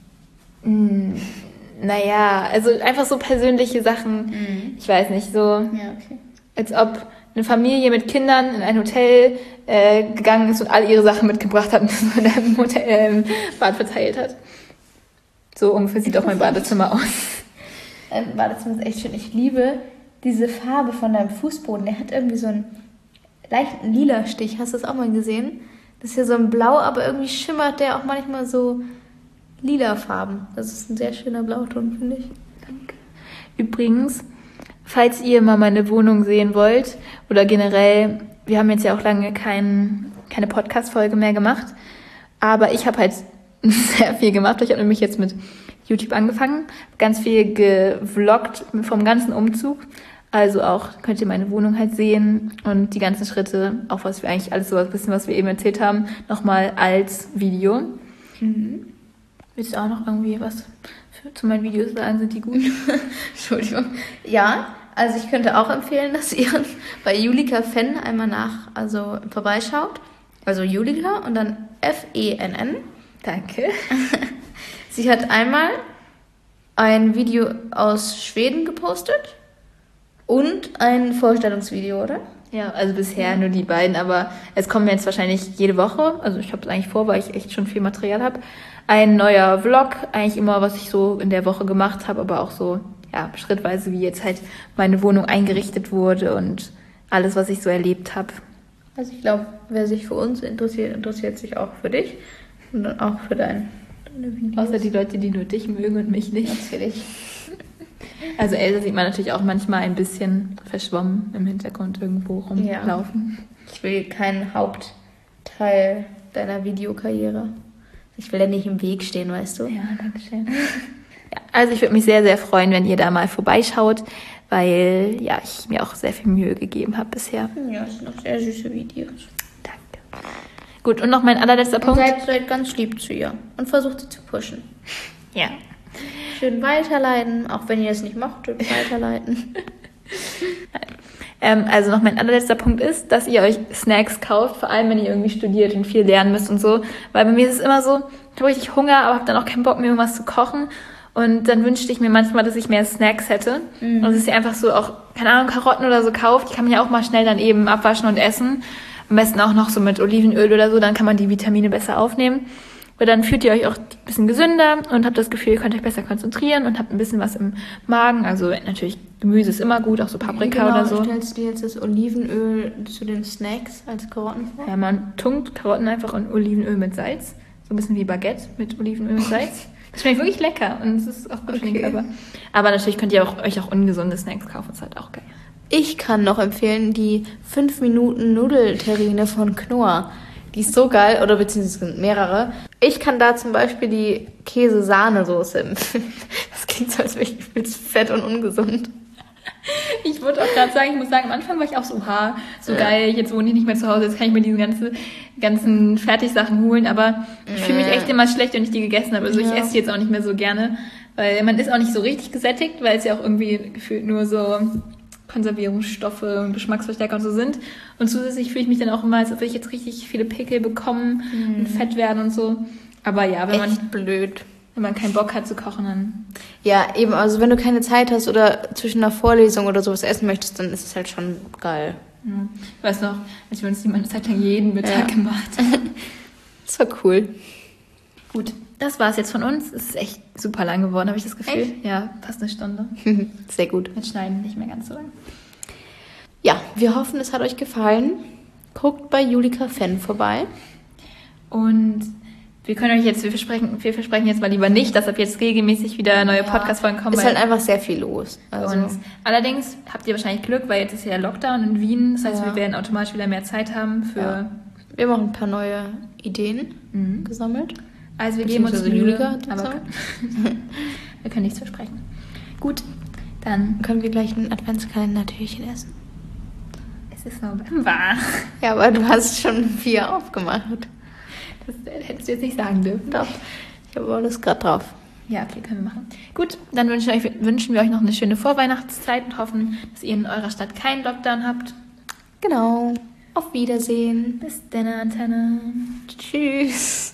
Mm, naja, also einfach so persönliche Sachen. Mm. Ich weiß nicht, so ja, okay. als ob eine Familie mit Kindern in ein Hotel äh, gegangen ist und all ihre Sachen mitgebracht hat und so in einem Hotel, äh, Bad verteilt hat. So ungefähr sieht auch mein Badezimmer aus. Ein Badezimmer ist echt schön. Ich liebe diese Farbe von deinem Fußboden. Der hat irgendwie so einen leichten lila Stich. Hast du das auch mal gesehen? Das ist ja so ein Blau, aber irgendwie schimmert der auch manchmal so lila Farben. Das ist ein sehr schöner Blauton, finde ich. Danke. Übrigens, falls ihr mal meine Wohnung sehen wollt oder generell, wir haben jetzt ja auch lange kein, keine Podcast-Folge mehr gemacht, aber ich habe halt sehr viel gemacht. Ich habe nämlich jetzt mit YouTube angefangen, ganz viel gevloggt vom ganzen Umzug. Also auch könnt ihr meine Wohnung halt sehen und die ganzen Schritte, auch was wir eigentlich alles so ein bisschen, was wir eben erzählt haben, nochmal als Video. Mhm. Willst du auch noch irgendwie was für, zu meinen Videos sagen? Sind die gut? Entschuldigung. Ja, also ich könnte auch empfehlen, dass ihr bei Julika Fenn einmal nach, also vorbeischaut. Also Julika und dann F E N N. Danke. Sie hat einmal ein Video aus Schweden gepostet und ein Vorstellungsvideo, oder? Ja, also bisher nur die beiden, aber es kommen jetzt wahrscheinlich jede Woche, also ich habe es eigentlich vor, weil ich echt schon viel Material habe, ein neuer Vlog, eigentlich immer, was ich so in der Woche gemacht habe, aber auch so, ja, schrittweise, wie jetzt halt meine Wohnung eingerichtet wurde und alles, was ich so erlebt habe. Also ich glaube, wer sich für uns interessiert, interessiert sich auch für dich und dann auch für dein deine Videos. Außer die Leute, die nur dich mögen und mich nicht. Natürlich. Also Elsa sieht man natürlich auch manchmal ein bisschen verschwommen im Hintergrund irgendwo rumlaufen. Ja. Ich will keinen Hauptteil deiner Videokarriere. Ich will ja nicht im Weg stehen, weißt du? Ja, danke schön. Ja, also ich würde mich sehr, sehr freuen, wenn ihr da mal vorbeischaut, weil ja ich mir auch sehr viel Mühe gegeben habe bisher. Ja, das sind noch sehr süße Videos. Danke. Gut, und noch mein allerletzter Und Punkt. seid, seid ganz lieb zu ihr und versucht sie zu pushen. Ja. Schön weiterleiten, auch wenn ihr es nicht macht, schön weiterleiten. Ähm, also noch mein allerletzter Punkt ist, dass ihr euch Snacks kauft, vor allem wenn ihr irgendwie studiert und viel lernen müsst und so. Weil bei mir ist es immer so, ich habe richtig Hunger, aber habe dann auch keinen Bock mehr, irgendwas zu kochen. Und dann wünschte ich mir manchmal, dass ich mehr Snacks hätte. Mhm. Und dass ihr einfach so auch, keine Ahnung, Karotten oder so kauft. Die kann man ja auch mal schnell dann eben abwaschen und essen. Am besten auch noch so mit Olivenöl oder so, dann kann man die Vitamine besser aufnehmen. Weil dann fühlt ihr euch auch ein bisschen gesünder und habt das Gefühl, ihr könnt euch besser konzentrieren und habt ein bisschen was im Magen. Also natürlich, Gemüse ist immer gut, auch so Paprika genau, oder so. Stellst du jetzt das Olivenöl zu den Snacks als Karotten vor? Ja, man tunkt Karotten einfach in Olivenöl mit Salz. So ein bisschen wie Baguette mit Olivenöl mit Salz. Das schmeckt wirklich lecker und es ist auch gut für den Körper. Aber natürlich könnt ihr auch, euch auch ungesunde Snacks kaufen, das ist halt auch geil. Ich kann noch empfehlen die fünf Minuten Nudelterrine von Knorr. Die ist so geil, oder beziehungsweise es sind mehrere. Ich kann da zum Beispiel die Käse-Sahnesoße empfehlen. Das klingt so, als wäre ich übelst fett und ungesund. Ich wollte auch gerade sagen, ich muss sagen, am Anfang war ich auch so, ha, so ja. geil, jetzt wohne ich nicht mehr zu Hause, jetzt kann ich mir diese ganze, ganzen Fertigsachen holen, aber ich ja. fühle mich echt immer schlecht, wenn ich die gegessen habe. Also ja. ich esse die jetzt auch nicht mehr so gerne, weil man ist auch nicht so richtig gesättigt, weil es ja auch irgendwie gefühlt nur so Konservierungsstoffe und Geschmacksverstärker und so sind. Und zusätzlich fühle ich mich dann auch immer, als ob ich jetzt richtig viele Pickel bekommen mhm. und fett werden und so. Aber ja, wenn echt man blöd. Wenn man keinen Bock hat zu kochen, dann... Ja, eben, also wenn du keine Zeit hast oder zwischen einer Vorlesung oder sowas essen möchtest, dann ist es halt schon geil. Ja. Ich weiß noch, als wir uns die mal eine Zeit lang jeden Mittag ja. gemacht haben. Das war cool. Gut, das war's jetzt von uns. Es ist echt super lang geworden, habe ich das Gefühl. Echt? Ja, fast eine Stunde. Sehr gut. Mit Schneiden nicht mehr ganz so lang. Ja, wir hoffen, es hat euch gefallen. Guckt bei Julika Fan vorbei. Und... Wir können euch jetzt, wir versprechen, wir versprechen jetzt mal lieber nicht, dass ab jetzt regelmäßig wieder neue ja, Podcast-Folgen kommen. Ist halt einfach sehr viel los. Also. Und allerdings habt ihr wahrscheinlich Glück, weil jetzt ist ja Lockdown in Wien. Das heißt, ja. wir werden automatisch wieder mehr Zeit haben für... Ja. Wir haben auch ein paar neue Ideen mhm. gesammelt. Also wir geben uns Mühe, aber wir können nichts versprechen. Gut, dann können wir gleich ein Adventskalender-Türchen essen. Es ist November. Ja, aber du hast schon vier aufgemacht. Das hättest du jetzt nicht sagen dürfen. Doch, ich habe alles gerade drauf. Ja, okay, können wir machen. Gut, dann wünschen, euch, wünschen wir euch noch eine schöne Vorweihnachtszeit und hoffen, dass ihr in eurer Stadt keinen Lockdown habt. Genau. Auf Wiedersehen. Bis dann, Antenne. Tschüss.